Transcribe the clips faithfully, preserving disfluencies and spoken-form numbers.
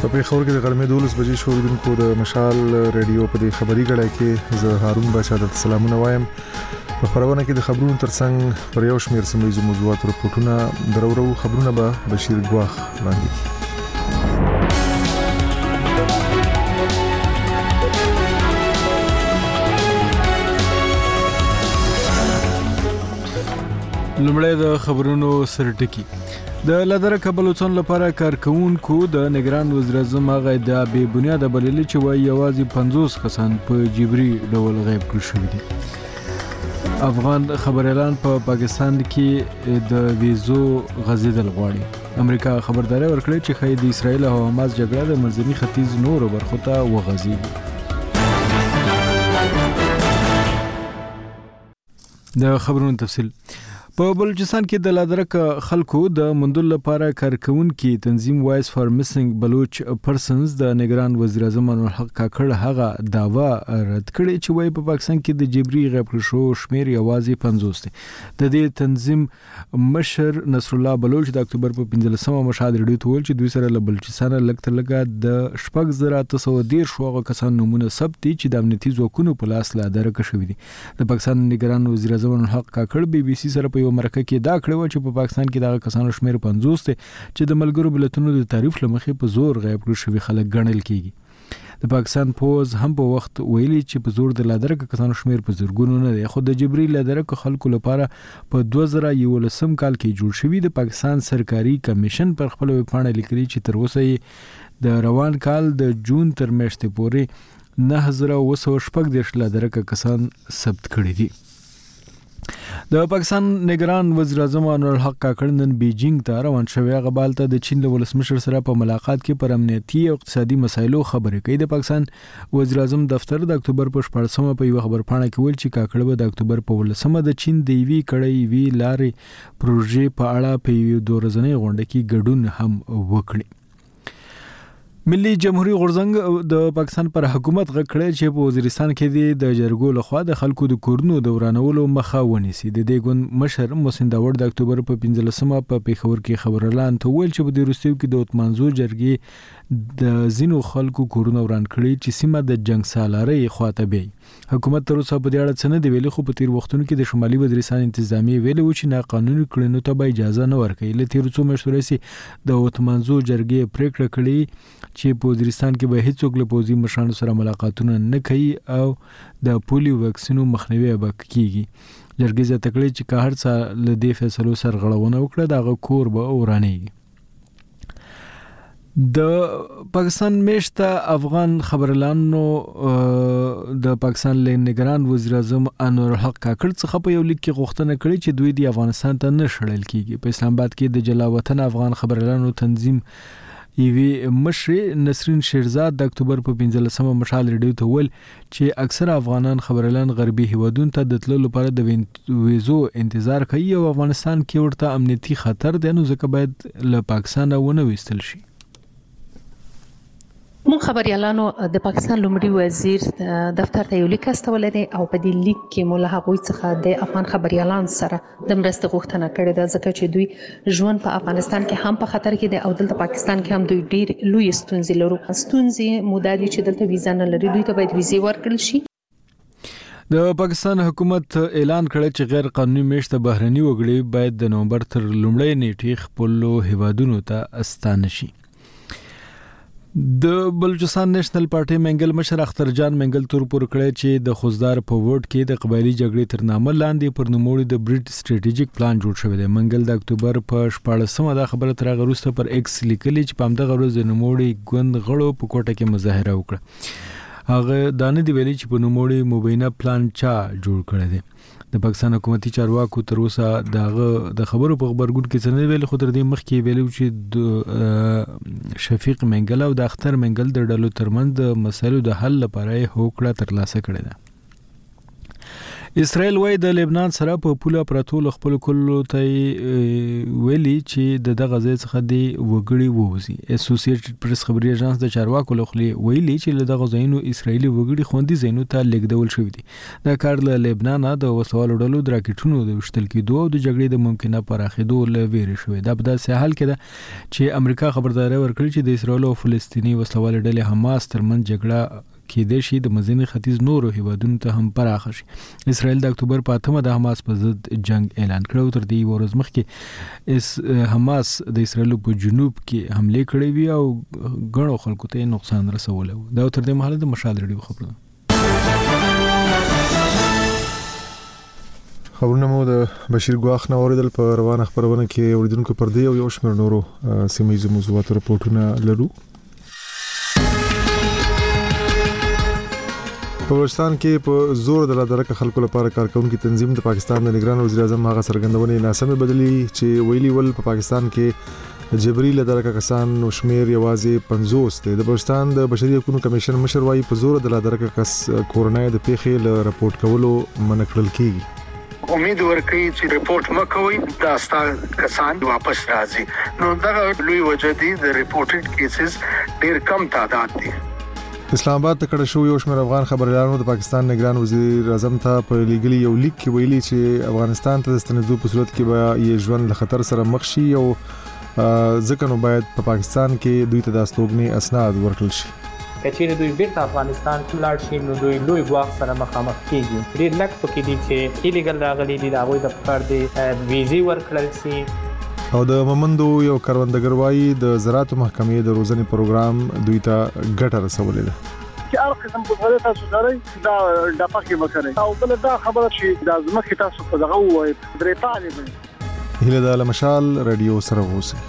په خبر کې د غرمې دولس بجې شوریدونکو د مشال ریډیو په دې خبري غړای کې زه هارون بچا د سلامونه وایم. په خبرونه کې د خبرونو ترڅنګ پر یو شمېر سیمه موضوعات رپورټونه درورو خبرونه به بشیر ګواخ وړاندې کړي. لومړی د خبرونو سرټکی. د لادر کبلوچن لپاره کارکونکو د نگران وزیر اعظم هغه د بے بنیاده بللی چې وایي یوازې پنځوس کسان په جبري ډول غیب کړل شوي دي. افغان خبريالان په پا پاکستان کې د ویزو غځیدل غواړي. امریکا خبرداري ورکړې چې خې د اسرایل او حماس جګړه د منځني ختیځ نورو برخو ته وغځيږي. د خبرونو تفصیل. په بلوچستان کې د لادرک خلکو د مندل لپاره کارکونکو تنظیم وایس فار میسنګ بلوچ پرسنز د نگران وزیر اعظم انور حق کاکړ هغه داوا رد کړي چې وایي په پاکستان کې د جبري غیب شو شمیر یوازې پنځوس دی. د دې تنظیم مشر نصر الله بلوچ د اکتوبر په پنځلسمه مشاهده ریډیو ته ویل چې دوی سره له بلوچستان لکه لکه د شپږ زره تاسو ډیر شوغه کسان نمونه ثبت دي چې د امنیتي ځواکونو په لاس لادرک شوی دي. د پاکستان نگران وزیر اعظم انور حق کاکړ بي بي سي سره په مرکه کې دا کړو چې په پاکستان کې دا کسانو شمیر پنځوس دی چې د ملګرو ملتونو د تعریف لمخې په زور غیب کړل شوی خلک ګڼل کیږي. د پاکستان پوز هم په وخت ویلي چې په زور د لادرک کسانو شمیر په زرګونو نه دی، خو د جبري لادرک خلکو لپاره په دوه زره یولسم کال کې جوړ شوی د پاکستان سرکاري کمیشن پر خپل ویبپاڼه لیکلي چې تر اوسه د روان کال د جون تر میاشتې پورې نه هزار او سو شپږ دیرش لادرک کسان ثبت کړي دي. د پاکستان نگران وزیر اعظم انور حق کاکړ نن بیجینګ ته روان شوی. هغه بالته د چین د ولسمشر سره په ملاقات کې پر امنیتي او اقتصادي مسایلو خبرې کوي. د پاکستان وزیر اعظم دفتر د اکتوبر په شپږمه په یو خبرپاڼه کې ویل چې کاکړ به د اکتوبر په ولسمه د چین د وی کړی وی لارې پروژې په اړه په یو دورزنې غونډه کې ګډون هم وکړي. ملي جمهوریت غورځنګ د پاکستان پر حکومت غږ کړی چې په وزیرستان کې د جرګو لخوا د خلکو د کورونو د ورانولو مخه ونیسي. د دې ګوند مشر محسن داوړ د اکتوبر په پنځلسمه په پیښور کې خبرلان ته ویل چې په دې وروستیو کې د اتمانزو جرګې د زینو خلکو کورونه وران کړي چې سیمه د جنگ سالاري خواته بي. حکومت تر اوسه په دې اړه څه نه دی ویلي، خو په تیر وختونو کې د شمالي وزیرستان انتظامیه ویلي و چې ناقانوني کړنو ته به اجازه نه ورکوي. له تیر څو میاشتو راهیسې د اتمانزو جرګې پریکړه کړې چې په وزیرستان کې به هیڅوک له پوځي مشرانو سره ملاقاتونه نه کوي او د پولیو واکسینو مخنیوي به کیږي. جرګې زیاته کړې چې که هر څه له دې فیصلو سرغړونه وکړه دغه کور به ورانېږي. د پاکستان میشته افغان خبرلانو د پاکستان له نگران وزیر اعظم انور حق کاکړ څخه په یو لیک کې غوښتنه کړې چې دوی د افغانستان ته نه شړل کیږي. په اسلام آباد کې د جلاوطن افغان خبرلانو تنظیم ایوی مشر نسرین شیرزاد د اکتوبر په پنځلسمه مشال ریډیو ته ویل چې اکثر افغانان خبرلان غربي هیوادونو ته د تللو لپاره د ویزو انتظار کوي او افغانستان کې ورته امنیتي خطر دی، نو ځکه باید له پاکستان ونه وستل شي. مون خبريالانو د پاکستان لومړي وزیر دفتر ته یو لیک استولې دی او په دې لیک کې مولا هغوی څخه د افغان خبريالان سره د مرستې غوښتنه کړې ده، ځکه چې دوی ژوند په افغانستان کې هم په خطر کې دی او دلته پاکستان کې هم دوی ډیر لوی ستونزې لري. ستونزې مودادي چې دلته ویزا نه لري، دوی ته باید ویزې ورکړل شي. د پاکستان حکومت اعلان کړی چې غیر قانوني میشته بهرني وګړي باید د نومبر تر لومړۍ نیټې خپلو هیوادونو ته استانه شي. د بلوچستان نېشنل پارټي منګل مشر اختر جان منګل تور پور کړی چې د خوزدار په ووټ کې د قبایلی جګړې تر نامه لاندې پر نوموړي د بریټ سټریټیجیک پلان جوړ شوی دی. منګل د اکتوبر په شپاړسمه دا خبره تر هغه وروسته پر ایکس لیکلي چې په همدغه ورځ د نوموړي ګوند غړو په کوټه کې مظاهره وکړه. هغه دا نه دی ویلي چې په نوموړي مبینه پلان چا جوړ کړی دی. د پاکستان حکومتي چارواکو تر اوسه دغه د خبرو په خبرګون کې څه نه ویل، خو تر دې مخکې ویلو چې د شفیق منګل او د اختر منګل د ډلو ترمنځ د مسایلو د حل لپاره هوکړه ترلاسه کړې ده. اسرائیل وايي د لبنان سره په پوله پرتول خپل کلو ته ویلي چې د دغه ځای څخه د وګړي ووزي. اسوسییټډ پریس خبري اژانس د چارواکو لخوا ویلي چې له دغه ځایونو اسرائیلي وګړي خوندي ځایونو ته لیږدول شوي دي. دا کار له لبنان د وسلوالو ډلو د راکټونو د وشتل کېدو او د جګړې د ممکنه پراخېدو له ویرې شوې. دا په داسې حال کې ده چې امریکا خبرداري ورکړې چې د اسرائیل او فلسطیني وسلوالو ډلې حماس ترمنځ جګړه کېدای شي د منځني ختیځ نورو هیوادونو ته هم پراخه شي. اسرائیل د اکتوبر په اتمه د حماس په ضد جنگ اعلان کړو. تر دې ورځ مخکې اس حماس د اسرائیل په جنوب کې حمله کړې وی او غړو خلکو ته نقصان رسولی و. دا تر دې مهاله د مشال ریډیو خبره. خبرونه مو د بشیر ګواخ نه اوریدل. په روانه خبرونه کې اوریدونکو پر دې او یو شمېر نورو سیمه موضوعات راپورټونه لرو. په بلوچستان کې په زور د لادرکه خلکو لپاره کارکونکو تنظیم د پاکستان د نگران وزیر اعظم هغه سرګندونې ناسمه بدلی چې ویلي ول په پاکستان کې جبري لادرکه کسان نو شمیر یوازې پنځوس دی. د بلوچستان د بشري حقوقو کمیشن مشر وايي په زور د لادرکه کس کورونای د پیښې له راپورټ کولو منکړل کیږي. امید ورکړي چې ریپورت مکوي دا ستاسو کسان واپس راځي. نو دا لوی وجه دي د ریپورټډ کیسز ډیر کم تعداد دي. اسلام آباد ته کډه شو یو شمېر افغان خبريالانو د پاکستان نگران وزیر اعظم ته په لیګلي یو لیک کې ویلي چې افغانستان ته د ستنېدو په صورت کې به یې ژوند له خطر سره مخ شي او ځکه نو باید په پاکستان کې دوی ته د استوګنې اسناد ورکړل شي. کچېره دوی بیرته افغانستان ته لاړ شي نو دوی لوی ګواښ سره مخامخ کیږي. ډېر لږ پکې دي چې ایلیګل راغلي دي، هغوی د پکار دي ویزې ورکړل شي. او د ممندو یو کروندګر وايي د زراعت محکمې د روزنې پروګرام دوی ته ګټه رسولې ده. چې هر قسم په تاسو سره دا د پاکي وکړي او بل دا خبره چې د ازمکه تاسو په دغه وای درې طالب هله د مشال رادیو سره ووسی.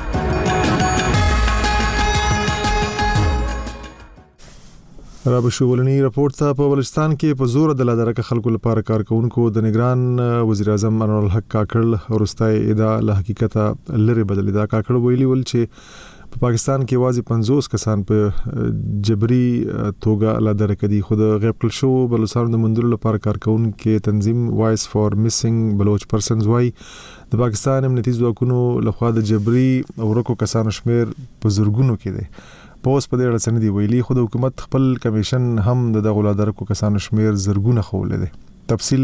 را بشولنی راپورټ ته په بلوچستان کې په زور د لادرکه خلکو لپاره کارکونکو د نگران وزیر اعظم انور الحق کاکړ ورستای ادا له حقیقت لری بدل دا کاکړ ویلي ول چې په پاکستان کې واځي پنځوس کسان په جبري توګه لادرکه دي. خو د غیب کړل شو بلوچستان د مندلو لپاره کارکونکو تنظیم وایس فار میسنګ بلوچ پرسنز وايي د پاکستان امنیتي ځواکونو لخوا د جبري ورکو کسانو شمیر په زرګونو کې دی. پوس په دې اړه څه دی ویلي. خو د حکومت خپل کمیشن هم د دغه لادرکو کسانو شمیر زرګونه خولې دي. تفصیل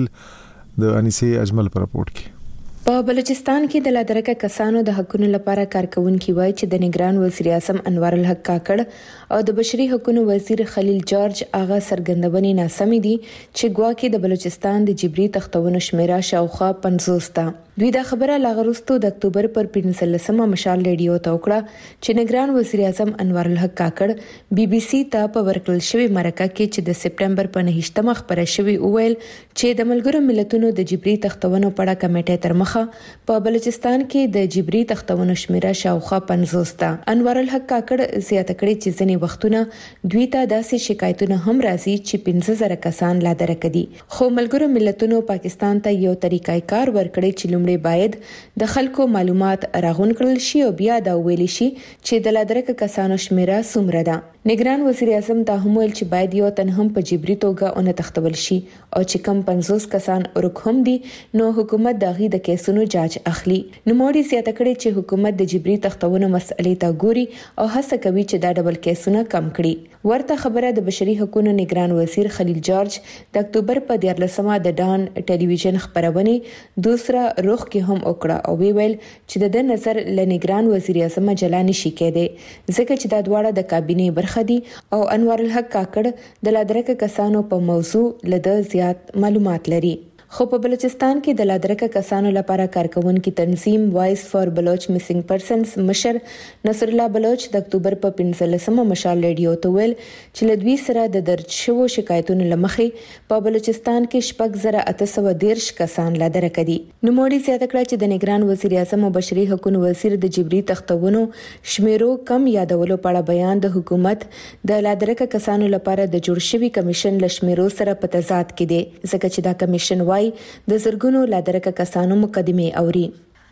د انیسه اجمل پر راپورټ کې. په بلوچستان کې د لادرکه کسانو د حقوقو لپاره کارکونکو وایي چې د نگران وزیر اعظم انور الحق کاکړ او د بشري حقوقو وزیر خلیل جارج اغا سرګندونې ناسمې دي چې ګواکې د بلوچستان د جبري تختونو شمیره شاوخوا پنځوس ده. دوی دا خبره لاغروستو د اکتوبر پر پنځلسمه مشال ریډیو ته وکړه چې نگران وزیر اعظم انور الحق کاکړ بي بي سي ته په ورکړل شوی مرکه کې چې د سپټمبر په نهمه خبره شوی اویل چې د ملګرو ملتونو د جبري تختونو پړه کمیټه تر مخه په بلوچستان کې د جبري تختونو شمیره شاوخوا پنځوس ده. انور الحق کاکړ زیاته کړې چې ځینې وختونه دوی ته داسې شکایتونه هم راځي چې پنځه زره کسان لادرکه دي. خو ملګرو ملتونو پاکستان ته یو طریقې کار ورکړي چې باید د خلکو معلومات راغون کړل شي او بیا دا ویل شي چې د لادرکه کسانو شمیره څومره ده. نگران وزیر اعظم ته هم ویل چې باید یو تن هم په جبري توګه اون تختول شي او چې کم پنځوس کسان ورکهم دي نو حکومت دغه د کیسونو جاج اخلي. نو موري زیاته کړي چې حکومت د جبري تختونو مسئلې ته ګوري او هڅه کوي چې دا ډبل کیسونه کم کړي. ورته خبره د بشري حقوقو نگران وزیر خلیل جارج د اکتوبر په دیارلسمه د ډان ټلویزیون خبرونه دوسرا رخ کې هم وکړه او ویل چې د نظر ل نگران وزیر اعظم جلانی شي کېده ځکه چې دا دواړه د کابینې برخه دي او انور الحق کاکړ د لادرکه کسانو په موضوع لده زیات معلومات لري. خو په بلوچستان کې د لادرکه کسانو لپاره کارکونکو تنظیم وایس فار بلوچ میسنګ پرسنز مشر نصر الله بلوچ د اکتوبر په پنځلسمه مشال ریډیو ته ویل چې لدوی سره د درج شوو شکایتونو لمخې په بلوچستان کې شپږ زره اته سوه دیرش کسان لادرکه دي. نو موري زیاته کړه چې د نگران وزیر اعظم او بشري حقوقو وزیر د جبري تختونو شمیرو کم یادولو په اړه بیان د حکومت د لادرکه کسانو لپاره د جوړ شوی کمیشن لشمیرو سره په تضاد کې دی ځکه چې دا کمیشن د زرګونو لادرکه کسانو مقدمه اوري.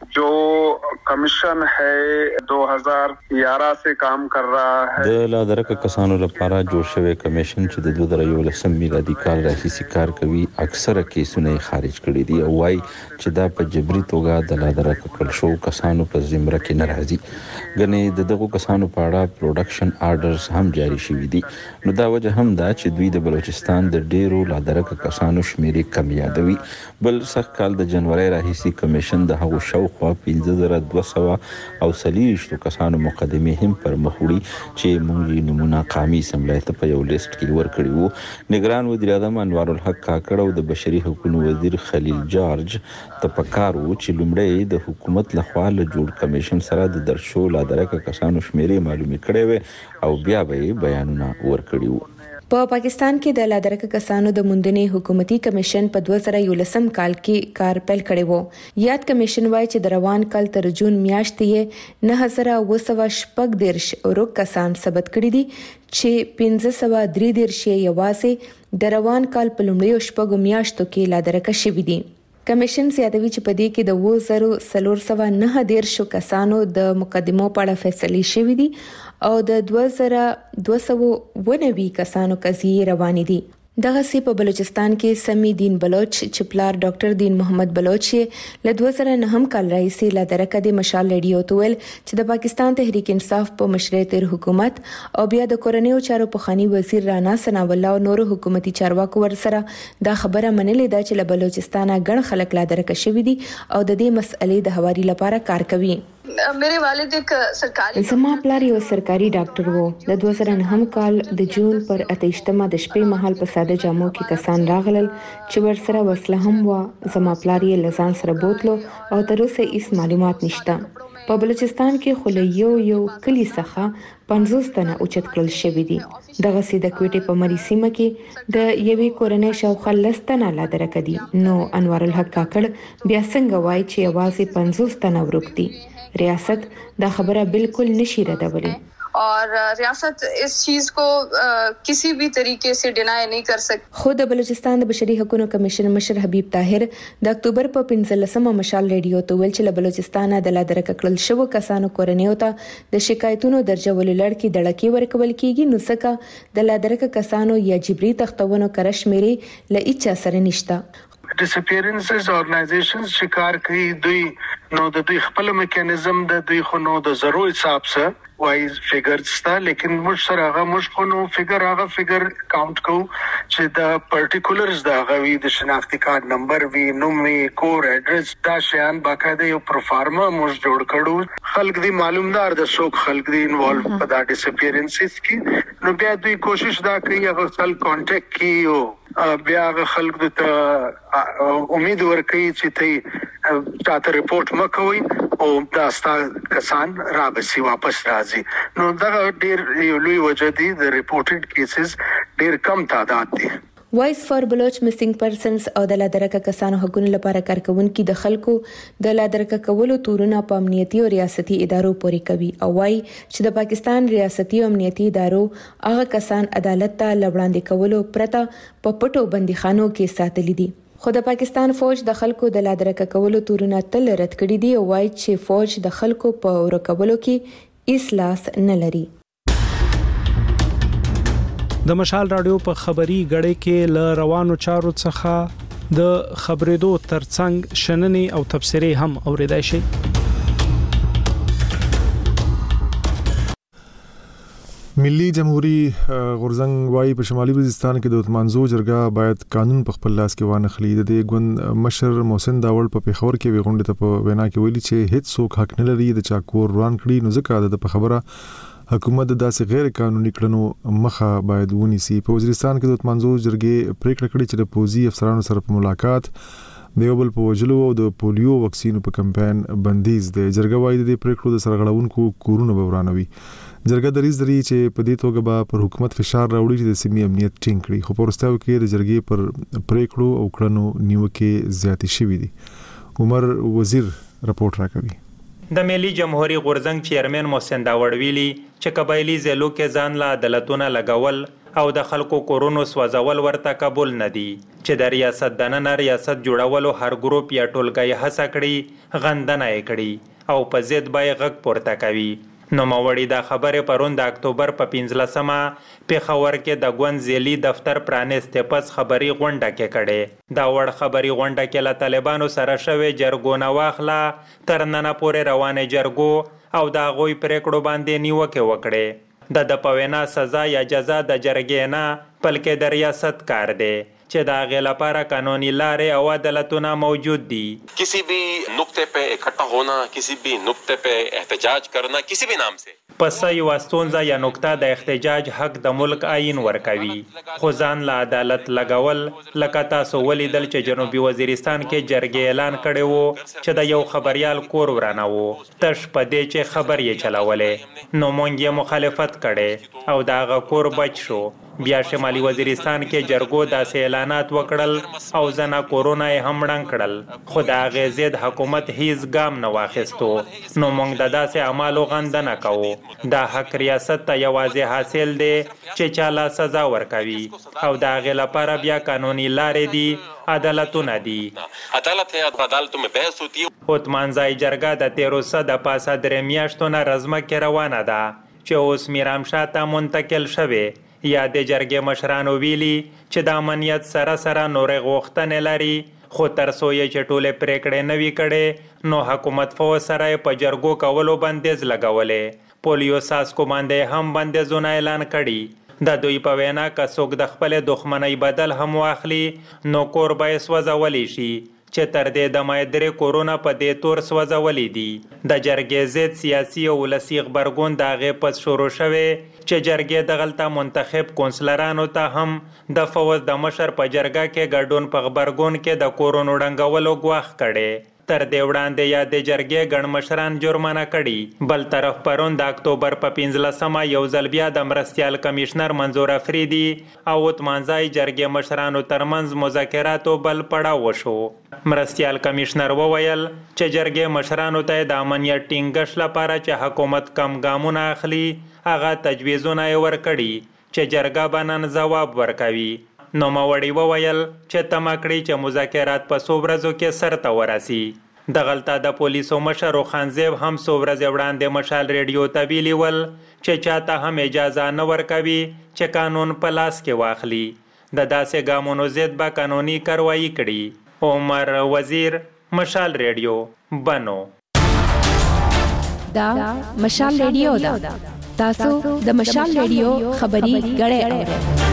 जो कमीशन है दो हज़ार ग्यारह से काम कर रहा है د لادرکه کسانو لپاره جوړ شوی کمیشن چې د دوه زره یولسم میلادي کال راهیسې کار کوي اکثره کیسونه خارج کړي دي او وايي چې دا په جبري توګه د لادرکه کول شو کسانو په زمره کې ناراضي غني د دغه کسانو په اړه پروډکشن آرډرز هم جاری شوي دي نو دا وجه هم دا چې دوی د بلوچستان د ډیرو لادرکه کسانو شمیرې کم یادوي بل سخت کال د جنوري راهیسې کمیشن د هغو شاوخوا پنځه زره دوه سوه او څلوېښتو کسانو مقدمې هم پر مخ وړي چې موږ نمونه قامي اسمبلی ته په یو لیست کې ورکړي وو نگران وزیر اعظم انوار الحق کاکړ او د بشري حقوقو وزیر خلیل جارج ته پکار وو چې لومړی د حکومت لخوا له جوړ کمیشن سره د درشو لادرکه کسانو شمیرې معلومې کړې وي او بیا به بیانونه ورکړي وو په پاکستان کې د لادرکه کسانو د موندنې حکومتي کمیشن په دوه زره یولسم کال کې کار پیل کړی وو یاد کمیشن وايي چې د روان کال تر جون میاشتې یې نه هزار اوه سوه شپږ دیرش ورک کسان ثبت کړي دي چې پنځه سوه درې دیرش یوازې د روان کال په لومړیو شپږو میاشتو کې لادرکه شوي دي کمیشن زیاتوي چې په دې کې د اوه زره څلور سوه نه دیرش کسانو د مقدمو په اړه فیصلې شوې دي او د دوه زره دوه سوه اووه نوي کسانو قضیې روانې دي دغه سی په بلوچستان کې سمی دین بلوچ چې پلار ډاکټر دین محمد بلوچ له دوه زره نهم کال راهیسې لادرکه د مشال ریډیو تول چې د پاکستان تحریک انصاف په مشرۍ تیر حکومت او بیا د کورنیو چارو پخوانی وزیر رانا ثناء الله او نور حکومتي چارواکو ورسره دا خبره منلې ده چې له بلوچستان غن خلک لادرکه شوي دي او د دې مسئلې د هواري لپاره کار کوي میرے والد ایک سرکاری زما پلار یو سرکاري ډاکټر وو د دوه زره نهم کال د جون پر اتهشتمه د شپې مهال په ساده جامو کې کسان راغلل چې ورسره وسله هم و زما پلار یې لزان سره بوتلو او تر اوسه هیڅ معلومات نشته په بلوچستان کې خو له یو یو کلی څخه پنځوس تنه اوچت کړل شوي دي دغه سي د کوټې په مری سیمه کې د یوې کورنۍ شاوخوا لس تنه لادرکه دي نو انوار الحق کاکړ بیا څنګه وایي چې یوازې پنځوس تنه ورک دي ریاست دا خبره بالکل نشي ردولی اور ریاست اس چیز کو کسی بھی طریقے سے ڈینائی نہیں کر سکتی خود بلوچستان د بشري حقوقو کمیشن مشر حبیب طاهر د اکتوبر په پنځلسمه مشال ریډیو ته ویل چې بلوچستان د لادرکه کړل شو کسانو کورنیو ته د شکایتونو درجه ولړ کې دړکی ورکول کیږي نو څنګه د لادرکه کسانو یا جبري تختونو کرشمیري ل اچا سره نشته ډیسپیرنسز اورګنایزیشنز چې کار کوي دوی نو د دوی خپل میکانیزم د دوی خو نو د زرو حساب سره وایز فیګرز تا لیکن موږ سره هغه موږ خو نو فیګر هغه فیګر کاونټ کوو چې د پارټیکولرز د غوي د شناختی کارت نمبر وی نوم وی کور اډرس دا شیان باقاعده یو پرفارما موږ جوړ کړو خلک دی معلومدار د څوک خلک دی انوالو په دا ډیسپیرنسز کې نو بیا دوی کوشش دا کوي هغه خپل کانټیکټ کیو بیا خلک ته امید ورکوي چې ته چاته ریپورت مکوي او دا ستاسو کسان را بسی واپس راځي نو دا ډیر لوی وجه دي د ریپورټډ کیسز ډیر کم تعداد دي وایس فار بلوچ میسنګ پرسنز او د لادرکه کسانو حقوقو لپاره کارکونکو د خلکو د لادرکه کولو تورونه په امنیتي او ریاستي ادارو پورې کوي او وايي چې د پاکستان ریاستي او امنیتي ادارو هغه کسان عدالت ته لوړاندې کولو پرته په پټو بندیخانو کې ساتلي دي خو د پاکستان فوج د خلکو د لادرکه کولو تورونه تل رد کړي دي او وايي چې فوج د خلکو په ورکولو کې اصلاح نه لري د مشال رادیو په خبري غړې کې ل روانو چارو څخه د خبرېدو ترڅنګ شننې او تبصرې هم اوریدای شي ملي جمهوریت غورزنګ وايي په شمالي وزیرستان کې د اتمانزو جرګه باید قانون په خپل لاس کې وانه خلي د ګوند مشر محسن داوړ په پیښور کې وغونډه ته په وینا کې ویلي چې هیڅ څوک حق نه لري د چاکور روان کړي نو ځکه د خبره حکومت د داسې غیر قانوني کړنو مخه باید ونیسي په وزیرستان کې د اتمانزو جرګې پریکړه کړې چې د پوزي افسرانو سره په ملاقات د یو بل په وجلو او د پولیو وکسینو په کمپاین بندیز د جرګه وايي د پریکړو د سرغړونکو کورونه بورانوي جرګه دریز دري چې په دې توګه به پر حکومت فشار راوړي چې د سیمې امنیت ټینګ کړي خو پرستاو کې د جرګې پر پریکړو او کړنو نیوکه زیاتې شوې دي عمر وزیر رپورت راکوي د ملي جمهوریت غورزنګ چیرمن محسن داوړ ویلي چې قبایلی ضلعو کې ځان له عدالتونه لګول او د خلکو کورونو سوځول ورته قبول نه دي چې د ریاست دننه ریاست جوړولو هر ګروپ یا ټولګی هڅه کړي غندنه یې کړي او په ضد به یې غږ پورته کوي. نوموړي دا خبرې پرون د اکتوبر په پنځلسمه پېښور کې د ګوند ځیلي دفتر پرانیستې پس خبري غونډه کې کړې. دا وړ خبري غونډه کې له طالبانو سره شوې جرګو نه واخله تر ننه پورې روانې جرګو او د هغوی پرېکړو باندې نیوکې وکړې. د د په وینا سزا یا جزا د جرګې نه بلکې د ریاست کار دی چې د هغې لپاره قانوني لارې او عدالتونه موجود دي. کسی بھی نقطے پہ اکٹھا ہونا، کسی بھی نقطے پہ احتجاج کرنا، کسی بھی نام سے پس یوه ستونزه یا نقطه د احتجاج حق د ملک آئین ورکوي، خو ځان له عدالت لګول لکه تاسو ولیدل چې جنوبي وزیرستان کې جرګې اعلان کړی و چې د یو خبریال کور ورانه و تش په دې چې خبر یې چلولې، نو موږ یې مخالفت کړی او د هغه کور بچ شو. بیا شمالي وزیرستان کې جرګو داسې اعلانات وکړل او ځنه کورونه یې هم ړنګ کړل، خو د هغې ضد حکومت هیڅ ګام نه واخیستو. نو موږ د داسې اعمالو غندنه کوو. دا حق ریاست ته یوازې حاصل دی چې چاله سزا ورکوي او د هغې لپاره بیا قانوني لارې دي، عدالتونه دي. عدالت ہے، عدالتوں میں بحث ہوتی ہے. هوتمانځای جرګه د تیرو څه د پاسه درې میاشتو نه رزمه کې روانه ده چې اوس میرامشاه ته منتقل شوې. یا د جرګې مشرانو ویلي چې د امنیت سره سره نورې غوښتنې لري، خو تر څو یې چې ټولې پرېکړې نه وي کړې نو حکومت فوج سره یې په جرګو کولو بندیز لګولې. پولیو ساسکو باندې هم بندیزونه اعلان کړي. د دوی په وینا که څوک د خپلې دښمنۍ بدل هم واخلي نو کور به یې سوځولی شي، چې تر دې دمه یې درې کورونه په دې تور سوځولي دي. د جرګې ضد سیاسي او ولسي غبرګون د هغې پس شروع شوی چې جرګې دغلته منتخب کونسلرانو ته هم د فوج د مشر په جرګه کې ګډون په غبرګون کې د کورونو ړنګولو ګواښ کړی. تر دې وړاندې یا د جرګې ګڼ مشران جرمانه کړي. بل طرف پرون د اکتوبر په پنځلسمه یو ځل بیا د مرستیال کمیشنر منظور افریدي او هوتمانځای جرګې مشرانو ترمنځ مذاکراتو بل پړاو وشو. مرستیال کمیشنر وویل چې جرګې مشرانو ته د امنیت ټینګښت لپاره چې حکومت کم ګامونه اخلي هغه تجویزونه یې ورکړي چې جرګه به نن ځواب ورکوي. نوموړي وویل چې تمه کړي چې مذاکرات په څو ورځو کې سرته ورسي. دغلته د پولیسو مشر روخانزیب هم څو ورځې وړاندې مشال ریډیو ته ویلي ول چې چاته هم اجازه نه ورکوي چې قانون په لاس کې واخلي. د داسې ګامونو ضد به قانوني کاروایي کړي. عمر وزیر، مشال ریډیو، بنو. دا مشال ریډیو دا تاسو د مشال ریډیو خبري غړې اورئ.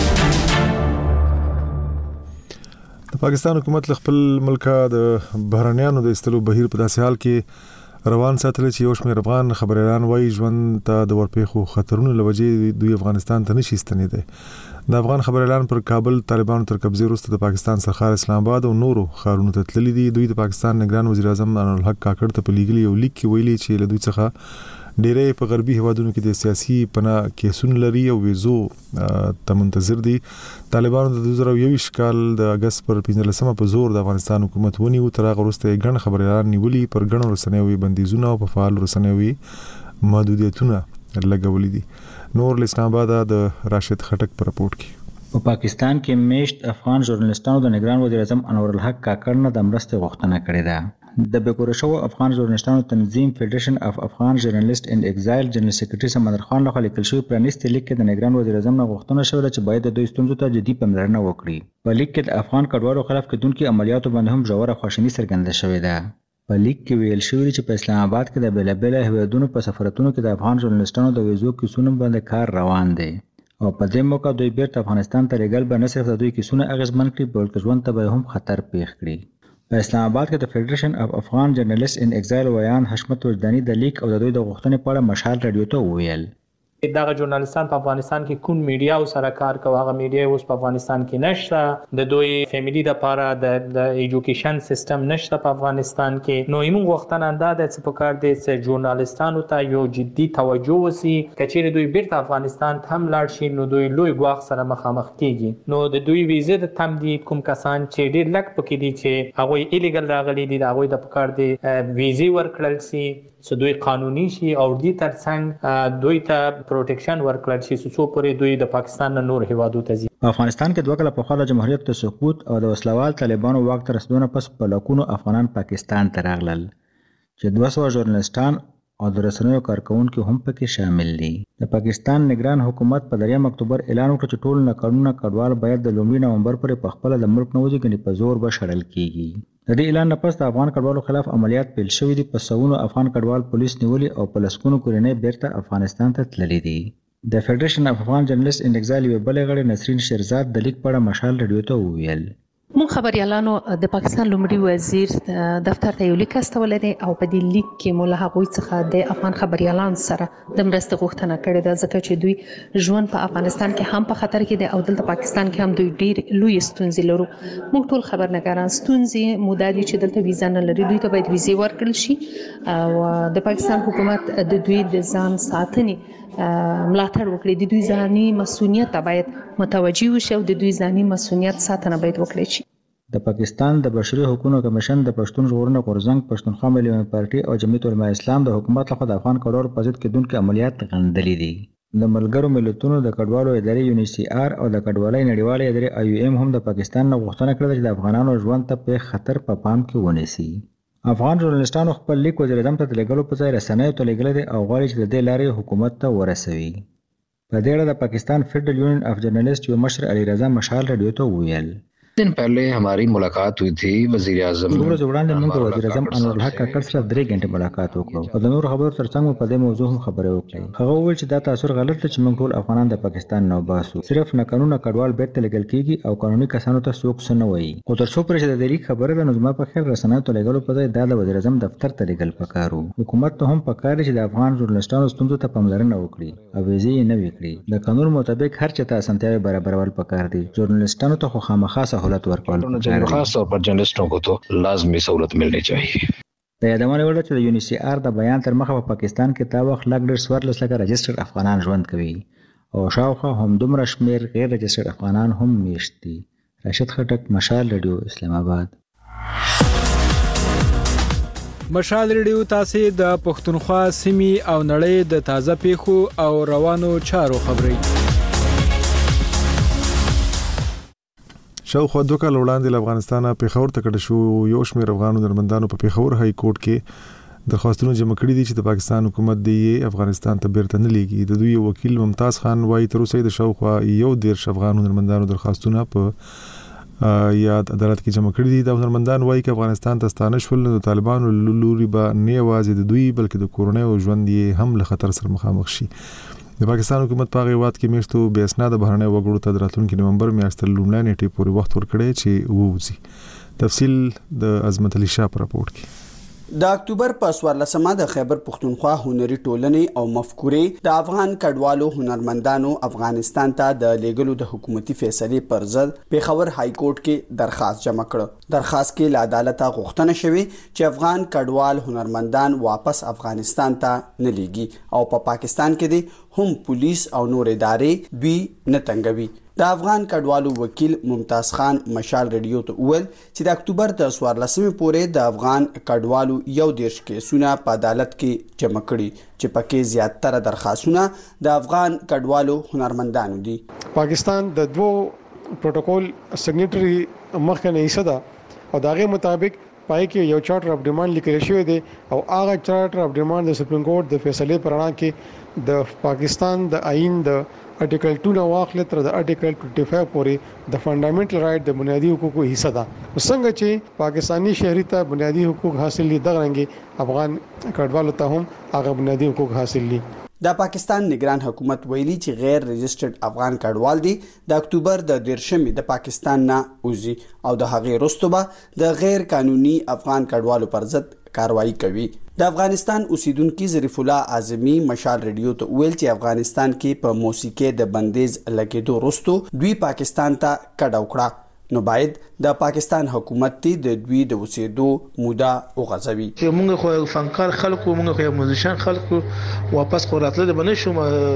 د پاکستان حکومت له خپل ملکه د بهرنیانو د استلو بهیر په داسې حال کې روان ساتل چې یو شمېر افغان خبريالان وایي ژوند ته د ورپېښو خطرونو لوجې دوی افغانستان ته نشي ستنېدای. د افغان خبريالان پر کابل طالبانو تر قبضې وروسته د پاکستان سرخار اسلام آباد او نورو ښارونو ته تللي دي. دوی د پاکستان نگران وزیر اعظم انور الحق کاکړ ته په لیږلي یو لیک کې ویلي چې له دوی څخه ډېرې په غربي هیوادونو کې د سیاسي پناه کیسونه لري او ویزو ته منتظر دي. طالبانو د دوه زره یوویشت کال د اگست پر پنځلسمه په زور د افغانستان حکومت ونیو. تر هغه وروسته یې ګڼ خبريالان نیولي، پر ګڼو رسنیو بندیزونه او په فعال رسنیو محدودیتونه لګولي دي. نور اسلام آباد د راشد خټک پر رپورټ کې په پاکستان کې میشت افغان ژورنالستانو د نگران وزیر اعظم انور الحق کاکړ نه د مرستې غوښتنه کړې ده. د بیکوره شو افغان ژورنالستانو تنظیم فیډریشن اف افغان ژورنالیست ان ایگزایل جنرال سیکریټري سمندر خان لخوا لیکل شوی پرانیستي لیک کې د نگران وزیر اعظم نه غوښتنه شوې چې باید د دوی ستونزو ته جدي پاملرنه وکړي. په لیک کې د افغان کډوالو خلاف کېدونکو عملیاتو باندې هم ژوره خواشیني څرګنده شوې ده. په لیک کې ویل شوی چې په اسلام آباد کې د بیلابیل هیوادونو په سفارتونو کې د افغان ژورنالستانو د ویزو کیسونو باندې کار روان دی او په دې موقع دوی بیرته افغانستان ته لېږل به نه صرف د دوی کیسونه اغېزمن کړي بلکې ژوند ته به هم خطر پیښ کړي. په اسلام آباد کې د فیډریشن اف افغان جرنالیست ان ایگزایل ویان حشمت وجدانی د لیک او د دوی د غوښتنې په اړه مشال رادیو ته وویل. دغه ژورنالیستان په افغانستان کې کوم میډیا او سره کار کوي، هغه میډیا اوس په افغانستان کې نشته. د دوی فیملی د لپاره د د ایجوکیشن سیستم نشته په افغانستان کې. نو موږ وختونه اندازه چې په کار دي چې ژورنالیستانو ته یو جدي توجه وسی، کچېره دوی بیرته افغانستان ته هم لاړ شي نو دوی لوی ګواښ سره مخامخ کیږي. نو د دوی ویزه د تمدید کوم کسان چې ډېر لک پکې دي چې هغه ایلیګل راغلي دي، هغه د پکار دي ویزه ورکړل شي چې دوی قانوني شي او دې ترڅنګ دوی ته پروټیکشن ورکړل شي څو پورې دوی د پاکستان نه نور هیوادو ته ځي. په افغانستان کې دوه کاله پخوا د جمهوریت د سقوط او د وسلوال طالبانو واک ته رسیدونه پس په لکونو افغانان پاکستان ته راغلل چې دوه سوه ژورنالستان او د رسنیو کارکونکي هم پکې شامل دي. د پاکستان نگران حکومت په دریم اکتوبر اعلان وکړ چې ټول ناقانونه کډوال باید د لومړي نومبر پورې په خپل د ملک نه وځي، کني په زور به شړل کیږي. د دې اعلان نه پس د افغان کډوالو خلاف عملیات پیل شوي دي. په سوونو افغان کډوال پولیس نیولي او په لسګونو کورنۍ بیرته افغانستان ته تللي دي. د فدریشن اف افغان جرنالست ان ایگزایل یو بلې غړي نسرین شیرزاد د لیک په اړه مشال رادیو ته وویل: مون خبريالانو د پاکستان لومړي وزیر دفتر ته یو لیک استولی دی او په دې لیک کې مو له هغوی څخه د افغان خبريالانو سره د مرستې غوښتنه کړې ده، ځکه چې دوی ژوند په افغانستان کې هم په خطر کې دی او دلته پاکستان کې هم دوی ډېر لوی ستونزې لرو. موږ ټول خبرنګاران ستونزې مو دا دي چې دلته ویزا نه لري، دوی ته باید ویزې ورکړل شي او د پاکستان حکومت د دوی د ځان ساتنې ملاتړ وکړي. د دوی ځاني مسؤلیت باید متوجي وشي او د دوی ځاني مسؤلیت ساتنه باید وکړي شي. د پاکستان د بشري حقوقو کمیشن د پښتون ژغورنې غورځنګ، پښتونخوا ملي پارټي او جمعیت العلماء اسلام د حکومت لخوا د افغان کډوالو په ضد کېدونکي عملیات غندلي دي. د ملګرو ملتونو د کډوالو ادارې یو ان سی آر او د کډوالۍ نړیوالې ادارې آی یو ایم هم د پاکستان نه غوښتنه کړې چې د افغانانو ژوند ته په خطر په پام کې ونیسي. افغان ژورنالستانو خپل لیک وزیر اعظم ته لېږلو په ځای رسنیو ته لېږلی دی او غواړي چې د دې لارې حکومت ته ورسوي. په دې اړه د پاکستان فیډرل یونین اف جرنالست یو مشر علی رضا مشال رادیو ته وویل: दिन पहले हमारी मुलाकात हुई थी वजीर आजम څو ورځې وړاندې موږ د وزیر اعظم انور الحق کاکړ سره درې غنټې ملاقات وکړو او د نورو خبرو ترڅنګ مو په دې موضوع هم خبرې وکړې. هغه وویل چې دا تاثر غلط دی چې موږ ټول افغانان د پاکستان نه وباسو، صرف ناقانونه کډوال بیرته لېږل کیږي او قانوني کسانو ته څوک څه نه وایي. خو تر څو پورې چې د دې لیک خبره ده نو زما په خیال رسنیو ته لېږلو په ځای دا د وزیر اعظم دفتر ته لېږل پکار و. حکومت ته هم پکار دی چې د افغان ژورنالستانو ستونزو ته پاملرنه وکړي او ویزې یې نوې کړي. د قانون مطابق هر چا ته اسانتیاوې برابرول پکار دي. ژورنالستانو ته خو خامخا سهولت ورکول खास तौर पर जर्नलिस्टों को तो लाजमी सहूलत मिलनी चाहिए. د یادونه وړ چې د یو ان سی آر د بیان تر مخه په پاکستان کې تا وخت لږ ډېر څوارلس لکه رجسټرډ افغانان ژوند کوي او شاوخوا همدومره شمېر غیر رجسټرډ افغانان هم میشت دي. راشد خټک، مشال رادیو، اسلام آباد. مشال رادیو تاسو د پښتونخوا سیمې او نړۍ د تازه پیښو او روانو چارو خبري. شاوخوا دوه کال وړاندې له افغانستانه پیښور ته کډه شو یو شمېر افغان هنرمندانو په پیښور های کورټ کې درخواستونه جمع کړي دي چې د پاکستان حکومت دی افغانستان ته بیرته نه لیږي. د دوی وکیل ممتاز خان وايي تر اوسه د شاوخوا یو دیرش افغان هنرمندانو درخواستونه په یاد عدالت کې جمع کړي دي. د هنرمندان وايي چې افغانستان ته ستانه شول د طالبانو لوري به نه یوازې د دوی بلکې د کورنۍ او ژوند یې هم له خطر سره مخامخ شي. د پاکستان حکومت په هیواد کې میشتو بې اسناده بهرنۍ وګړو ته د راتلونکي نومبر میاشتې لومړۍ نیټې پورې وخت ورکړی چې ووځي. تفصیل د عظمت علي شاه په راپورټ کې. د اکتوبر په څوارلسمه د خیبر پښتونخوا هنري ټولنې او مفکورې د افغان کډوالو هنرمندانو افغانستان ته د لیږلو د حکومتي فیصلې پر ضد پیښور های کورټ کې درخواست جمع کړ. درخواست کې له عدالت غوښتنه شوې چې افغان کډوال هنرمندان واپس افغانستان ته نه لیږي او په پا پاکستان کې دي هم پولیس او نور ادارې دوی نه تنګوي. د افغان کډوالو وکیل ممتاز خان مشال رادیو ته وویل چې د اکتوبر د څوارلسمې پورې د افغان کډوالو یو دیرش کیسونه په عدالت کې جمع کړي چې پکې زیاتره درخواستونه د افغان کډوالو هنرمندانو دي. پاکستان د دوه پروتوکول سګنیټری مخکنه حصہ ده او دغه مطابق پای کې یو چارټر اف ډیماند لیکل شوی دی او هغه چارټر اف ډیماند د سپریم کورټ د فیصلې پر اړه کې د پاکستان د آئین د ارټیکل دو نه واخلې تر د ارټیکل پنځه پورې د فنډامنټل رائټ د بنیادی حقوقو حصہ ده. څنګه چې پاکستانی شهري ته بنیادی حقوق حاصل دي دغه رنګي افغان کډوالو ته هم هغه بنیادی حقوق حاصل دي. د پاکستان نگران حکومت ویلي چې غیر رجسټرډ افغان کډوال دي د اکتوبر د دیرشمې د پاکستان نه وځي او د هغې وروسته به د غیر قانوني افغان کډوالو پر ضد کاروایی کوي. د افغانستان اوسیدونکو ظریف الله اعظمي مشال رادیو ته ویل چې افغانستان کې په موسیقي د بندیز لګیدو وروسته دوی پاکستان ته کډه وکړه نو باید د پاکستان حکومت ته د دوی د اوسېدو موده وغځوي. چې موږ خو فنکار خلکو موږ خو موزیشن خلکو واپس خوراتله بنه شو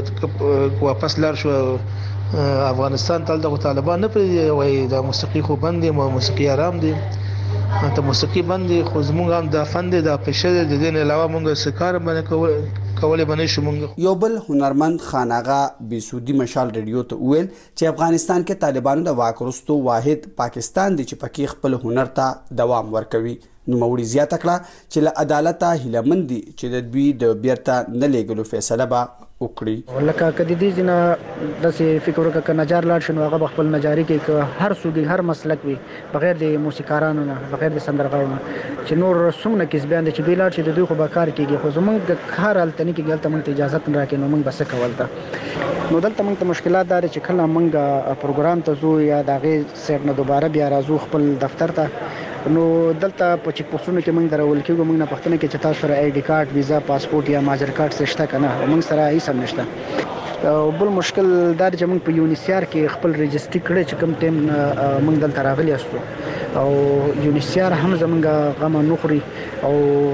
واپس لار شو افغانستان تل د طالبان نه پرې وای د موسیقي خو بندي مو موسیقي آرام دي ته موسیقي باندې خو زموږ هم د فن د پېښې د دین علاوه موږ سکار باندې کول کولې باندې شو موږ. یو بل هنرمند خان آغا بیسودی مشال ریډیو ته ویل چې افغانستان کې طالبانو د واک وروسته واحد پاکستان دی چې پکې خپل هنر ته دوام ورکوي. نو موري زیاته کړه چې له عدالت هیله مندي چې د دوی د بیرته نه لېږلو فیصله به وکړي. لکه کدی دي نه داسې فکر وکړه ک نجار لاړ شنو هغه خپل نجاری کې ک هر سوګي هر مسلک وي بغیر د موسیقارانو نه بغیر د سندرغاړو چې نور څومره کسبیان دي چې دوی لاړ چې د دوی خو به کار کیږي خو زمونږ د کار التنی کې ګلته مونږ اجازه نه راکې نو مونږ بس کول تا نو دلته مونږ ته مشکلات دار چې کله مونږ پروګرام ته زو یا دغه سیټ نه دوباره بیا راځو خپل دفتر ته نو دلته په چک پوسټونو کې موږ درول کېږو موږ نه پښتنه کې چې تاسو سره آی ډي کارت ویزا پاسپورت یا ماجر کارت سشته کنه موږ سره هیڅ هم نشته. او بل مشکل دا چې موږ په یونیسیار کې خپل ريجستري کړی چې کوم ټیم موږ دلته راغلي یاستو او یونیسیار هم زمونږ غم نه خوري او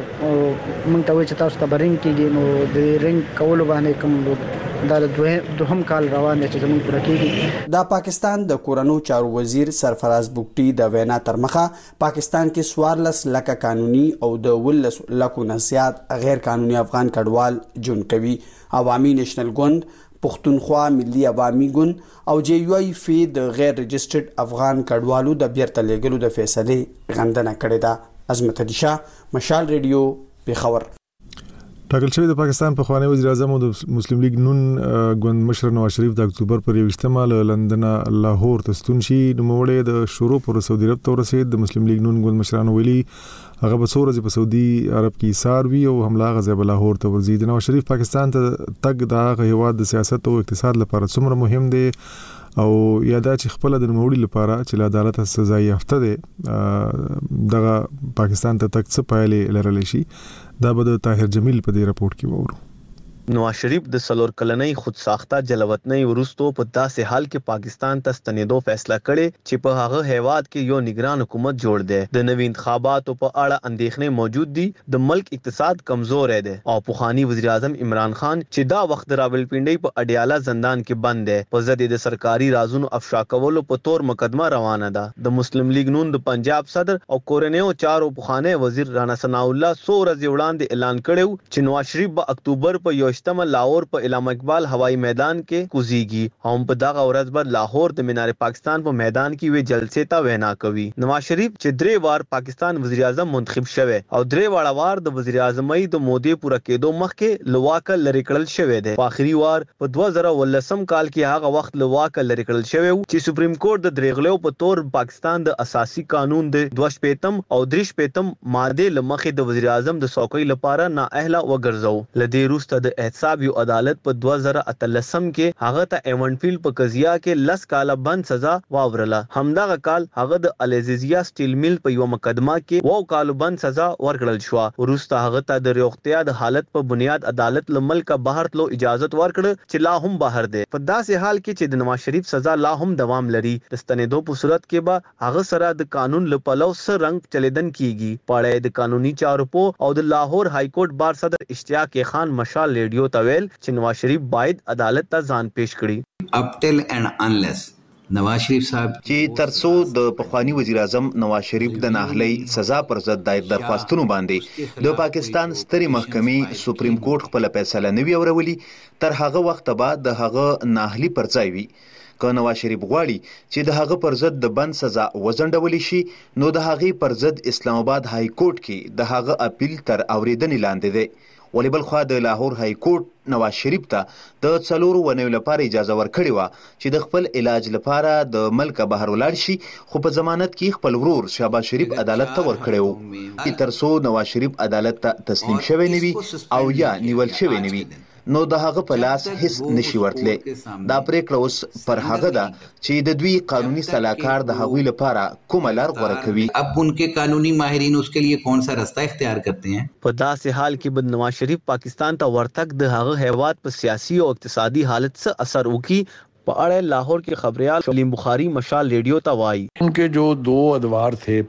موږ ته وایي چې تاسو ته برینګ کېږي نو د رینګ کولو باندې کوم دا د دوهم کال روان دي چې زموږ پوره کېږي. دا پاکستان د کورونو چارو وزیر سرفراز بوګټي د وینا تر مخه پاکستان کې سوارلس لکه قانوني او د ولس لکو نه زیات غیر قانوني افغان کډوال جون کوي. عوامي نېشنل ګوند، پښتونخوا ملي عوامي ګوند او جے یو ای فی د غیر رجسټرډ افغان کډوالو د بیرته لېږلو د فیصلې غندنه کړې ده. عظمت علي شاه، مشال ریډیو، پیښور. ټاکل شوی د پاکستان په خوانی وزیر اعظم او د مسلم لیگ نون ګوند مشر نواز شریف د اکتوبر پر یوشتمه له لندن لاهور ته ستون شي. نو موړې د شروع پر سعودي عرب ته ورسېد. د مسلم لیگ نون ګوند مشرانو ویلي هغه به څو ورځې په سعودي عرب کې ایثار وي او حمله غزا به لاهور ته ورځي. د نواز شریف پاکستان ته تګ د هغه هیواد د سیاست او اقتصاد لپاره څومره مهم دی او یادا چې خپل د نوموړي لپاره چې له عدالت سزا یافته دي دغه پاکستان ته تک څه پایلې لرلی شي دا به د طاهر جمیل په دې راپورټ کې وورو. نواز شریف د سلور کلنۍ خود ساخته جلوتنۍ ورستو په داسې حال کې پاکستان ته ستنېدو فیصله کړې چې په هغه هیواد کې یو نگران حکومت جوړ دی. د نوي انتخاباتو په اړه اندېښنې موجود دي. د ملک اقتصاد کمزور دی او پوخانی وزیر اعظم عمران خان چې دا وخت راولپنډۍ په اډیاله زندان کې بند دی په ضد د سرکاري رازونو افشا کولو په تور مقدمه روانه ده. د مسلم لیگ نون د پنجاب صدر او کورنیو چارو پوخانی وزیر رانا ثناء الله سو ورځې وړاندې اعلان کړو چې نواز شریف په اکتوبر په یوشتمه لاهور په علامه اقبال هوایي میدان کې کوزيږي. هم په دغه ورځ بر لاهور د مینار پاکستان په میدان کې وی جلسې ته وینا کوي. نواز شریف چې درې وار پاکستان وزیر اعظم منتخب شوه او درې واړه وار د وزیر اعظمۍ د مودې پوره کېدو مخکې لواکه لری کړل شوی دی. په اخري وار په دوه زره ولسم کال کې هغه وخت لواکه لری کړل شوی چې سپریم کورټ د درېغلو په تور پاکستان د اساسي قانون د دوه شپږم او درې شپږم ماده لمخې د وزیر اعظم د څوکۍ لپاره نااهله وګرځاو. لدې روسته د احتساب یو عدالت په دوه زره اتلسم کې هغه ته ایونفیل په قضیه کې لس کاله بند سزا واورله. همدغه کال هغه د الزیزیا سټیل میل په یو مقدمه کې وو کال بند سزا ورکړل شو. وروسته هغه ته د روغتیا د حالت په بنیاد عدالت له ملک بهر تلو اجازه ورکړه چې لا هم بهر دی. په داسې حال کې چې د نواز شریف سزا لا هم دوام لري د ستنېدو په صورت کې به هغه سره د قانون له پلو سره رنگ چلیدن کیږي. پړې د قانوني چارو په او د لاهور های کورټ بار صدر اشتیاق خان مشال ریډیو ته ویل چې نواز شریف باید عدالت ته ځان پیش کړي. up till and unless نواز شریف صاحب چې ترڅو د پخوانی وزیر اعظم نواز شریف د ناهلی سزا پر ضد دایره درخواستونو باندې د پاکستان ستري محکمې سپریم کورټ خپل فیصله نوي اورولي تر هغه وخت بعد د هغه ناهلی پر ځای وي. که نواز شریف غواړي چې د هغه پر ضد د بند سزا وزنډول شي نو د هغه پر ضد اسلام آباد های کورټ کې د هغه اپیل تر اوریدنې لاندې دی. ولی بل خوا د لاهور های کورټ نواز شریف ته د څلورو ونیو لپاره اجازه ورکړې وه چې د خپل علاج لپاره د ملک بهر ولاړ شي خو په ضمانت کې خپل ورور شهباز شریف عدالت ته ورکړی و. ترڅو نواز شریف عدالت ته تسلیم شوی نه وي او یا نیول شوی نه وي نو د هغه په لاس هیڅ نشي ورتلی. دا پریکړه اوس پر هغه ده چې د دوی قانوني صلاحکار د هغوی لپاره کومه لار غوره کوي. اب उनके कानूनी माहिरीन उसके लिए कौन सा रास्ता इख्तियार करते हैं. په داسې حال کې به نواز شریف پاکستان ته ورتګ د هغه هیواد په سیاسي او اقتصادي حالت څه اثر وکړي په اړه لاهور کې خبريال سلیم بخاری مشال ریډیو ته وایي. उनके जो दो अदवार थे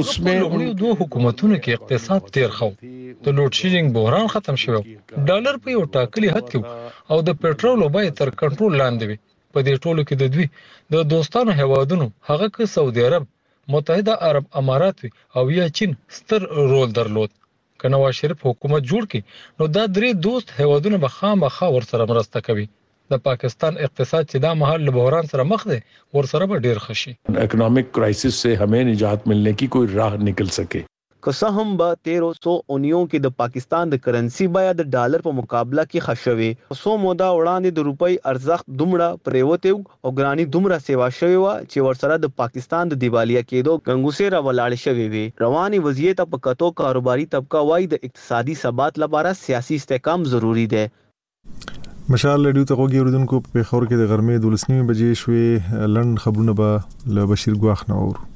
उसमें दो हुकूमतों के इक्तिसाद تیر خو د لوډ شیډینګ بحران ختم شوی. ډالر په یو ټاکلي حد کې او د پېټرول بیه تر کنټرول لاندې وي. په دې ټولو کې د دوی د دوستانو هیوادونو هغه که سعودي عرب متحده عرب امارات او یا چین ستر رول درلود. که نواز شریف حکومت جوړ کړي نو دا درې دوست هیوادونه به خامخا ورسره مرسته کوي. د پاکستان اقتصاد چې دا مهال له بحران سره مخ دی ورسره به ډیر خشي. इकोनॉमिक क्राइसिस से हमें निजात मिलने की कोई राह निकल सके. که څه هم به तेरह सौ اونیو کې د پاکستان د کرنسی بیا د ډالر په مقابله کې خښوي. سو مودا وړاندې د روپۍ ارزښت دومره پریوته او ګرانی دومره سیوا شوی و چې ورسره د پاکستان د دیوالیا کېدو غنګوسه را ولاړ شوی وي. رواني وضعیت په کتو کاروباري طبقه وای د اقتصادي ثبات لپاره سیاسي استحکام ضروری دی. مشال ریډیو ته وګورئ اوردونکو په خبر کې د غرمې دولس نیمه بجې شوې لند خبرونه به له بشیر ګواخ نه اورو.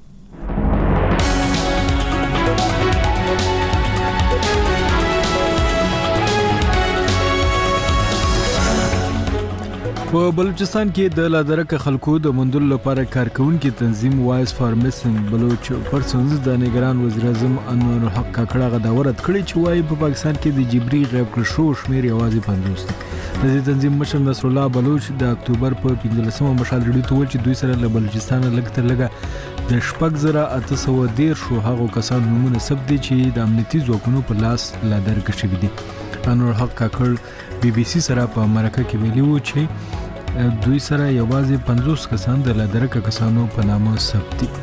په بلوچستان کې د لادرکه خلکو د مندل لپاره کارکونکو تنظیم وایس فار میسنګ بلوچ پرسنز د نگران وزیر اعظم انور الحق کاکړه غداورت کړی چې وايي په پاکستان کې د جبري غیب کړ شو شمیر یوازې پنځوس دی. د دې تنظیم مشر نصر الله بلوچ د اکتوبر په پنځلسمه مشال ریډیو ته ویل چې دوی سره له بلوچستان لږ تر لږه د شپږ زره اته سوه دېرش شو هغو کسانو نومونه ثبت دي چې د امنیتي ځواکونو په لاس لادرکه شوي دي. انور الحق کاکړ بي بي سي سره په مرکه کې ویلي و چې دوی سره یوازې پنځوس کسان د لادرکه کسانو په نامه ثبت دي.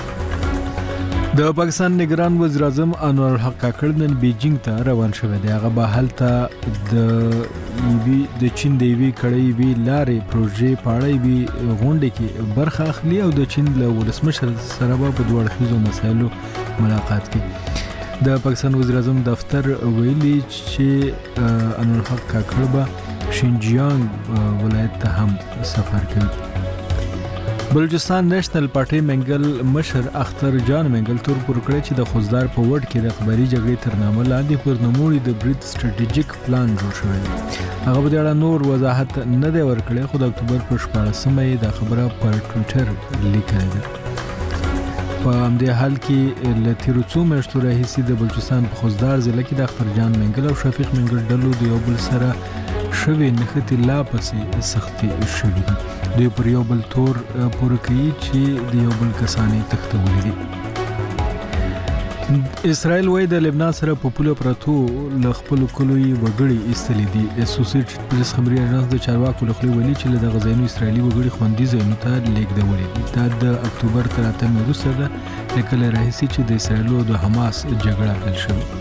د پاکستان نگران وزیر اعظم انور الحق کاکړ نن بیجینګ ته روان شوی دی. هغه به هلته د ایوی د چین د ایوی کړی وی لارې پروژې پاړې وی غونډه کې برخه اخلي او د چین له ولسمشر سره په دوه اړخیزو مسایلو ملاقات کوي. د پاکستان وزیر اعظم دفتر ویلي چې انور الحق کاکړ به شینجیانګ ولایت ته هم سفر کوي. بلوچستان نېشنل پارټي منګل مشر اختر جان منګل تور پر کړی چې د خوزدار په وډ کې د خبري جګړې تر نامه لاندې پر نموړي د برید سټریټیجیک پلان جوړ شوی دی. هغه به د نور وضاحت نه دی ورکړی خو د اکتوبر په شپاړسمه یې د خبره پر ټوئیټر لیکلی دی. په همدې حال کې له تیرو څو میاشتو راهیسې د بلوچستان په خوزدار ضلع کې د اختر جان منګل او شفیق منګل ډلو د یو بل سره شوې نښتې لا پسې سختې شوې دي. دوی پر یو بل تور پوره کوي چې د یو بل کسانې تښتولي دي. اسرائیل وایي د لبنان سره په پوله پرتو له خپلو کلو یې وګړي ایستلي دي. اسوسییټډ پریس خبري اژانس د چارواکو له خولې ویلي چې له دغه ځایونو اسرائیلي وګړي خوندي ځایونو ته لیږدولي دي. دا د اکتوبر تر اتمې وروسته ده له کله راهیسې چې د اسرائیل او د حماس جګړه پیل شوې.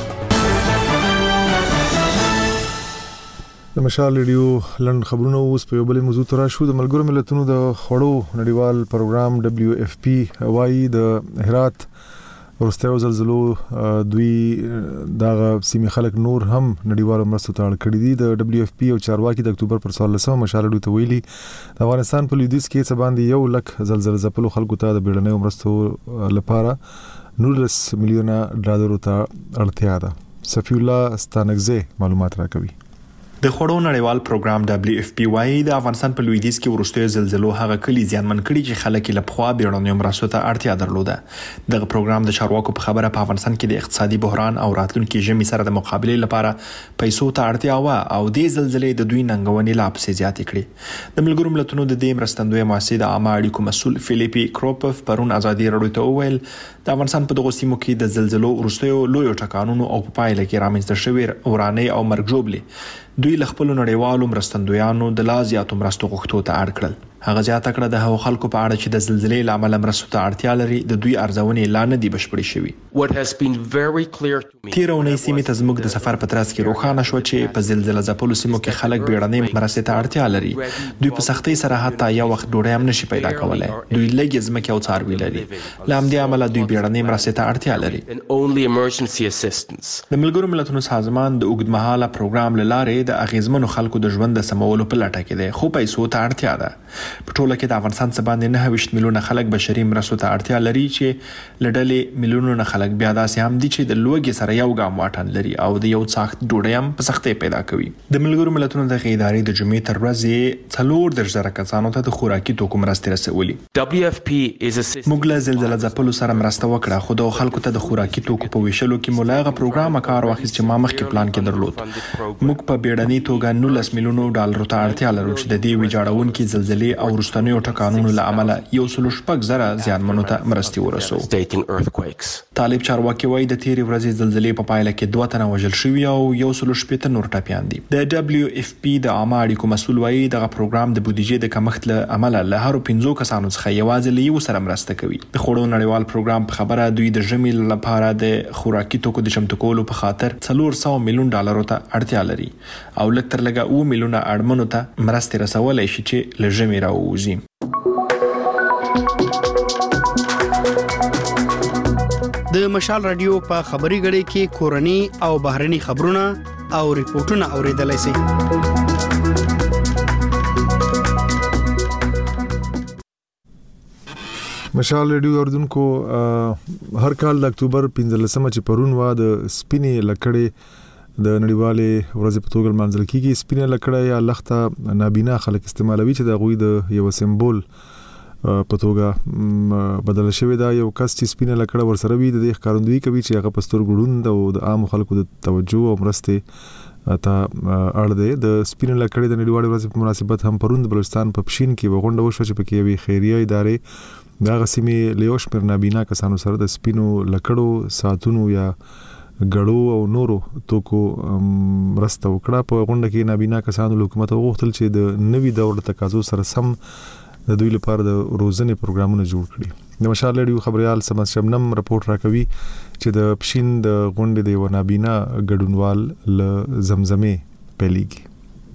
د مشال ریډیو لند خبرونه اوس په یو بل موضوع تر شو. د ملګرو ملتونو د خړو نړیوال پروګرام دبليو اف پی وايي د هرات ورستیو زلزلو دوی دغه سیمې خلک نور هم نړیوال مرستو ته اړ کړي دي. د دبليو اف پی او چارواکي د اکتوبر پر څوارلسمه مشال ریډیو ته ویلي د افغانستان په لویدیځ کې څه باندې یو لک زلزلې ځپلو خلکو ته د بیړنیو مرستو لپاره نولس میلیونه ډالر ته اړتیا ده. صفی الله ستانګزه معلومات راکوي. د خړو نړیوال پروګرام دبليو اف پی وايي د افغانستان په لویدیځ کې ورستیو زلزلو هغه کلی زیانمن کړي چې خلک له پخوا بیړنیو مرستو ته اړتیا درلوده. دغه پروګرام د چارواکو په خبره په افغانستان کې د اقتصادي بحران او راتلونکي ژمي سره د مقابلې لپاره پیسو ته اړتیا و او د زلزلې د دوی ننګونې لا پسې زیاتې کړې. د ملګرو ملتونو د دې مرستندوی مؤسسې د عامه اړیکو مسؤل فلیپي کروپف پرون ازادي راډیو ته وویل د افغانستان په دغه سیمو کې د زلزلو ورستیو لوی ټکانونو او په پایله کې رامنځته شوی ورانه او مرګ جوړلې دوی له خپل نړیوالو مرستندویانو د لا زیاتو مرستو غوښتو ته اړ کړل. هغه زیاته کړه د هغو خلکو په اړه چې د زلزلې لامل مرستو ته اړتیا لري د دوی ارزونې لا نه دي بشپړې شوي. تیره اونۍ سیمې ته زموږ د سفر په ترڅ کې روښانه شو چې په زلزله ځپلو سیمو کې خلک بیړنۍ مرستې ته اړتیا لري. دوی په سختۍ سره حتی یو وخت ډوډۍ هم نشي پیدا کولی. دوی لږې ځمکې او څاروي لري. له همدې امله دوی بیړنۍ مرستې ته اړتیا لري. د ملګرو ملتونو سازمان د اوږدمهاله پروګرام له لارې د اغیزمنو خلکو د ژوند د سمولو په لټه کې دی خو پیسو ته اړتیا ده. په ټوله کې د افغانستان څخه باندې نهه ویشت میلیونه خلک بشري مرستو ته اړتیا لري چې لډلې میلیونونه خلک بیا داسې هم دي چې د لوږې سره یو ګام واټن لري او د یو څاښت ډوډۍ هم په سختۍ پیدا کوي. د ملګرو ملتونو دغه ادارې د جمعې تر ورځې څلور دېرش زره کسانو ته د خوراکي توکو مرستې رسولي. موږ له زلزله ځپلو سره مرسته وکړه خو د خلکو ته د خوراکي توکو په ویشلو کې مو له هغه پروګرامه کار واخیست چې ما مخکې پلان کې درلود. موږ په بیړنۍ توګه نولس میلیونو ډالرو ته اړتیا لرو چې د دې ویجاړونکي زلزلې او وروستنیو ټکانونو له امله یو سل شپږ زره زیانمنو ته مرستې ورسو. طالب چارواکي وایي د تیرې ورځې زلزلې په پایله کې دوه تنه وژل شوي او یو سل شپږ نور ټپیان دي. د دبليو اف پی د عامه اړیکو مسؤل وایي دغه پروګرام د بودیجې د کمښت له امله له هرو پنځو کسانو څخه یوازې له یو سره مرسته کوي. د خوړو نړیوال پروګرام په خبره دوی د ژمي لپاره د خوراکي توکو د چمتو کولو په خاطر څلور سوه میلیون ډالرو ته اړتیا لري او لږ تر لږه اوه میلیونه اړمنو ته مرستې رسولی شي چې له ژمي راووځي. د مشال رادیو په خبري غړي کې کورني او بهرني خبرونه او ریپورتونه اوریدلای شئ. مشال ریډیو اوردونکو هر کال د اکتوبر پنځلسمه چې پرون وا د سپینې لکړې د نړیوالې ورځې په توګه لمانځل کیږي. سپینې لکړه یا لخته نابینا خلک استعمالوي چې د غوي د یو سمبول په توګه بدل شوی دا. یو کس چې سپینې لکړه ورسره وي د دې ښکارندویي کوي چې هغه پستر ګډوند او د عام خلکو د توجه او مرستې ته اړ دی. د سپینې لکړې د نړیوالې ورځې په مناسبت هم پرون د بلوچستان په پښین کې وغونډه وشوه چې پکې یوې خیریه ادارې د هغه سیمې له یو شمېر نابینا کسانو سره د سپینو لکړو ساعتونو یا ګړو او نورو توکو مرسته وکړه. په غونډه کې نابینا کسانو له حکومت وغوښتل چې د نوي دور د تقاضو سره سم د دوی لپاره د روزنې پروګرامونه جوړ کړي. د مشال ریډیو خبريال سمس شبنم رپورټ راکوي چې د پښین د غونډې د یو نابینا ګډونوال له زمزمې پیلېږي.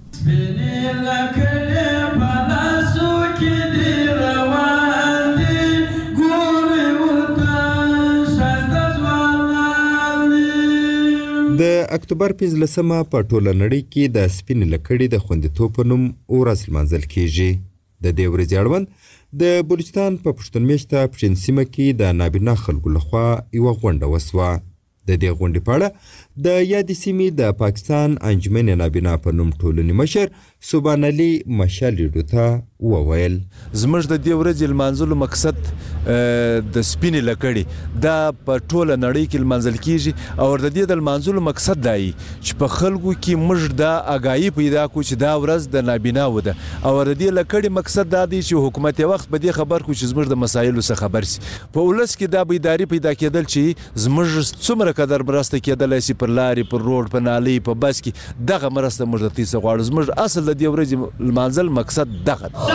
د اکتوبر پنځلسمه په ټوله نړۍ کې د سپینې لکړې د خوندیتوب په نوم ورځ لمانځل کیږي. د دې ورځې اړوند د بلوچستان په پښتون میشته پښین سیمه کې د نابینا خلکو لخوا یوه غونډه وسوه. د دې غونډې په اړه د یادې سیمې د پاکستان انجمن نابینا په نوم ټولنې مشر سبحان علي مشالډو ته وویل زموږ د دې ورځې لمانځلو مقصد د سپینې لکړې دا په ټوله نړۍ کې لمانځل کیږي او د دې د لمانځلو مقصد دا وي چې په خلکو کې موږ دا آګاهي پیدا کړو چې دا ورځ د نابینا وده او د دې لکړې مقصد دا دی چې حکومت یې وخت په دې خبر کړو چې زموږ د مسایلو څخه خبر سي. په ولس کې دا بیداری پیدا کېدل چې زموږ څومره قدر مرسته کېدلی سي پر لارې پر روډ په نالۍ په بس کې دغه مرسته موږ درته څه غواړو. زموږ اصل د دې ورځې لمانځل مقصد دغه دی.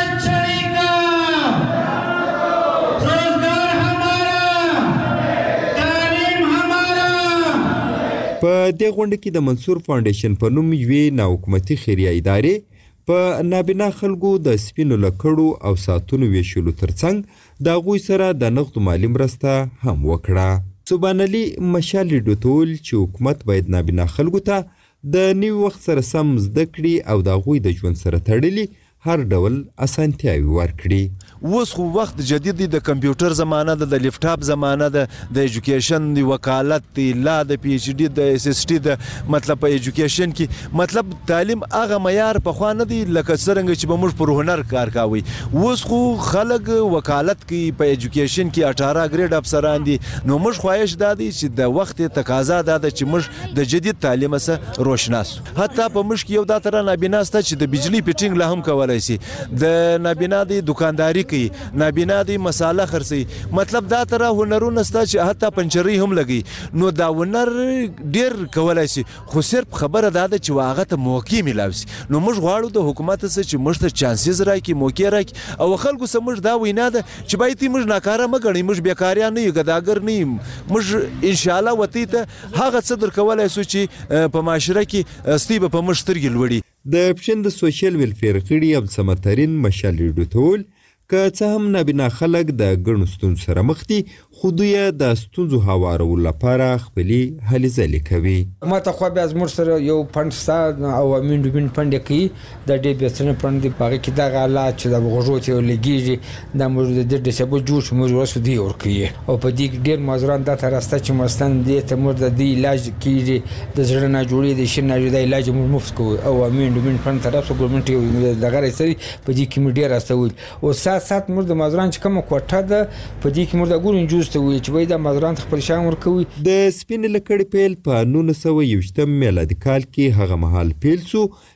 په دې غونډه کې د منصور فاونډیشن په نوم یوې ناحکومتي خیریه ادارې په نابینا خلکو د سپینو لکړو او ساعتونو ویشلو ترڅنګ د هغوی سره د نغدو مالي مرسته هم وکړه. سبحان علي مشالډو ته وویل چې حکومت باید نابینا خلکو ته د نوي وخت سره سم زده کړي او د هغوی د ژوند سره تړلي هر ډول اسانتیاوي ورکړي. اوس خو وخت جدید دی، د کمپیوټر زمانه ده، د لیپټاپ زمانه ده، د ایجوکیشن دی، وکالت دی، لا د پی ایچ ډي د اس اس ټي د مطلب په ایجوکیشن کې مطلب تعلیم هغه معیار په خوا نه دی لکه څرنګه چې به موږ پر هنر کار کوي. اوس خو خلک وکالت کوي په ایجوکیشن کې اټاره ګریډ افسران دي. نو موږ خواهش دا دی چې د وخت تقاضا دا ده چې موږ د جدید تعلیم سره روشناس. حتی په موږ کې یو دا تر نابینا سته چې د بجلی فټینګ له هم کولای شي، د نابینا دی دکانداری کوي، نابینا دی مساله خرڅي. مطلب دا تر هنرونه سته چې حتی پنچري هم لګي. نو دا هنر ډیر کولای شي، خو صرف خبره دا ده چې واغه ته موقع ملاوي. نو موږ غواړو د حکومت سره چې موږ ته چانسز راکړي، موقع راکړي او خلکو سره موږ دا وینا ده چې باید موږ ناکاره مګړي، موږ بیکاریان نه یو، ګداګر نه یو. موږ ان شاء الله وتی ته هغه څه در کولای شو چې په معاشره کې استیبه په مشترګل وړي. د پښین د سوشل ویلفیر غړي عبد الصمد مشالډو ته وویل که څه هم نابینا خلک د ګڼو ستونزو سره مخ دي، خو دوی د ستونزو هوارولو لپاره خپلې هلې ځلې کوي. ما ته خو بیا زموږ سره یو فنډ شته او امین ډوبین فنډ یې کوي، د ډې بیسنه فنډ دی، په هغې کې دغه حالات چې د غوږو ته لګېږي دا موږ د دې ډسیبل جوړ شو، موږ ورسو دی ورکوي او په دې کې ډېر معذوران دا ته راسته چې مستن دې ته موږ د دې علاج کېږي، د زړه ناجوړي د شي ناجوړي د علاج موږ مفت کوو او امین ډوبین فنډ طرف څخه ګورنمنټ یو دغه رسوي. په دې کې موږ ډېر راسته ویل او سات سات موږ د معذوران چې کومه کوټه ده په دې کې موږ د ګورن جوز ته ویل چې باید د معذوران خپل شان ورکوي. د سپینې لکړې پیل په نولس سوه یوویشتم میلادي کال کې هغه مهال پیل شو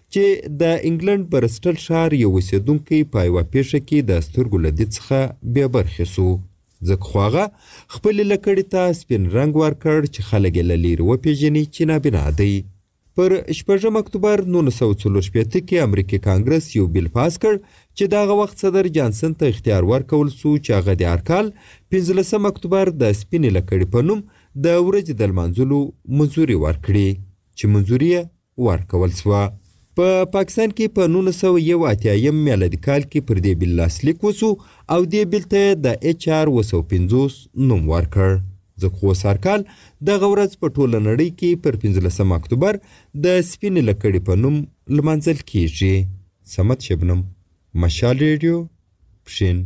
چې د انګلند برسټل ښار یو اوسېدونکی په یوه پیښه کې د سترګو له دید څخه بې برخې سو. ځکه خو هغه خپلې لکړې ته سپین رنګ ورکړ چې خلک یې له لرې وپېژني چې نابینا دی. پر شپږم اکتوبر نولس سوه څلور شپېته کې امریکې کانګرس یو بیل پاس کړ چې د هغه وخت صدر جانسن ته اختیار ورکول سو چې هغه د هر کال پنځلسم اکتوبر د سپینې لکړې په نوم د ورځې د لمانځلو منظوري ورکړي چې منظوري یې ورکول سوه. په پاکستان کې په نولس سوه یو اتیایم میلادي کال کې پر دې بیل لاسلیک وسو او دې بیل ته د ایچ آر اوه سوه پنځوس نوم ورکړ. ځکه خو هر کال دغه ورځ په ټوله نړۍ کې پر پنځلسم اکتوبر د سپینې لکړې په نوم لمانځل کیږي. صمد شبنم، مشال ریډیو، پښین.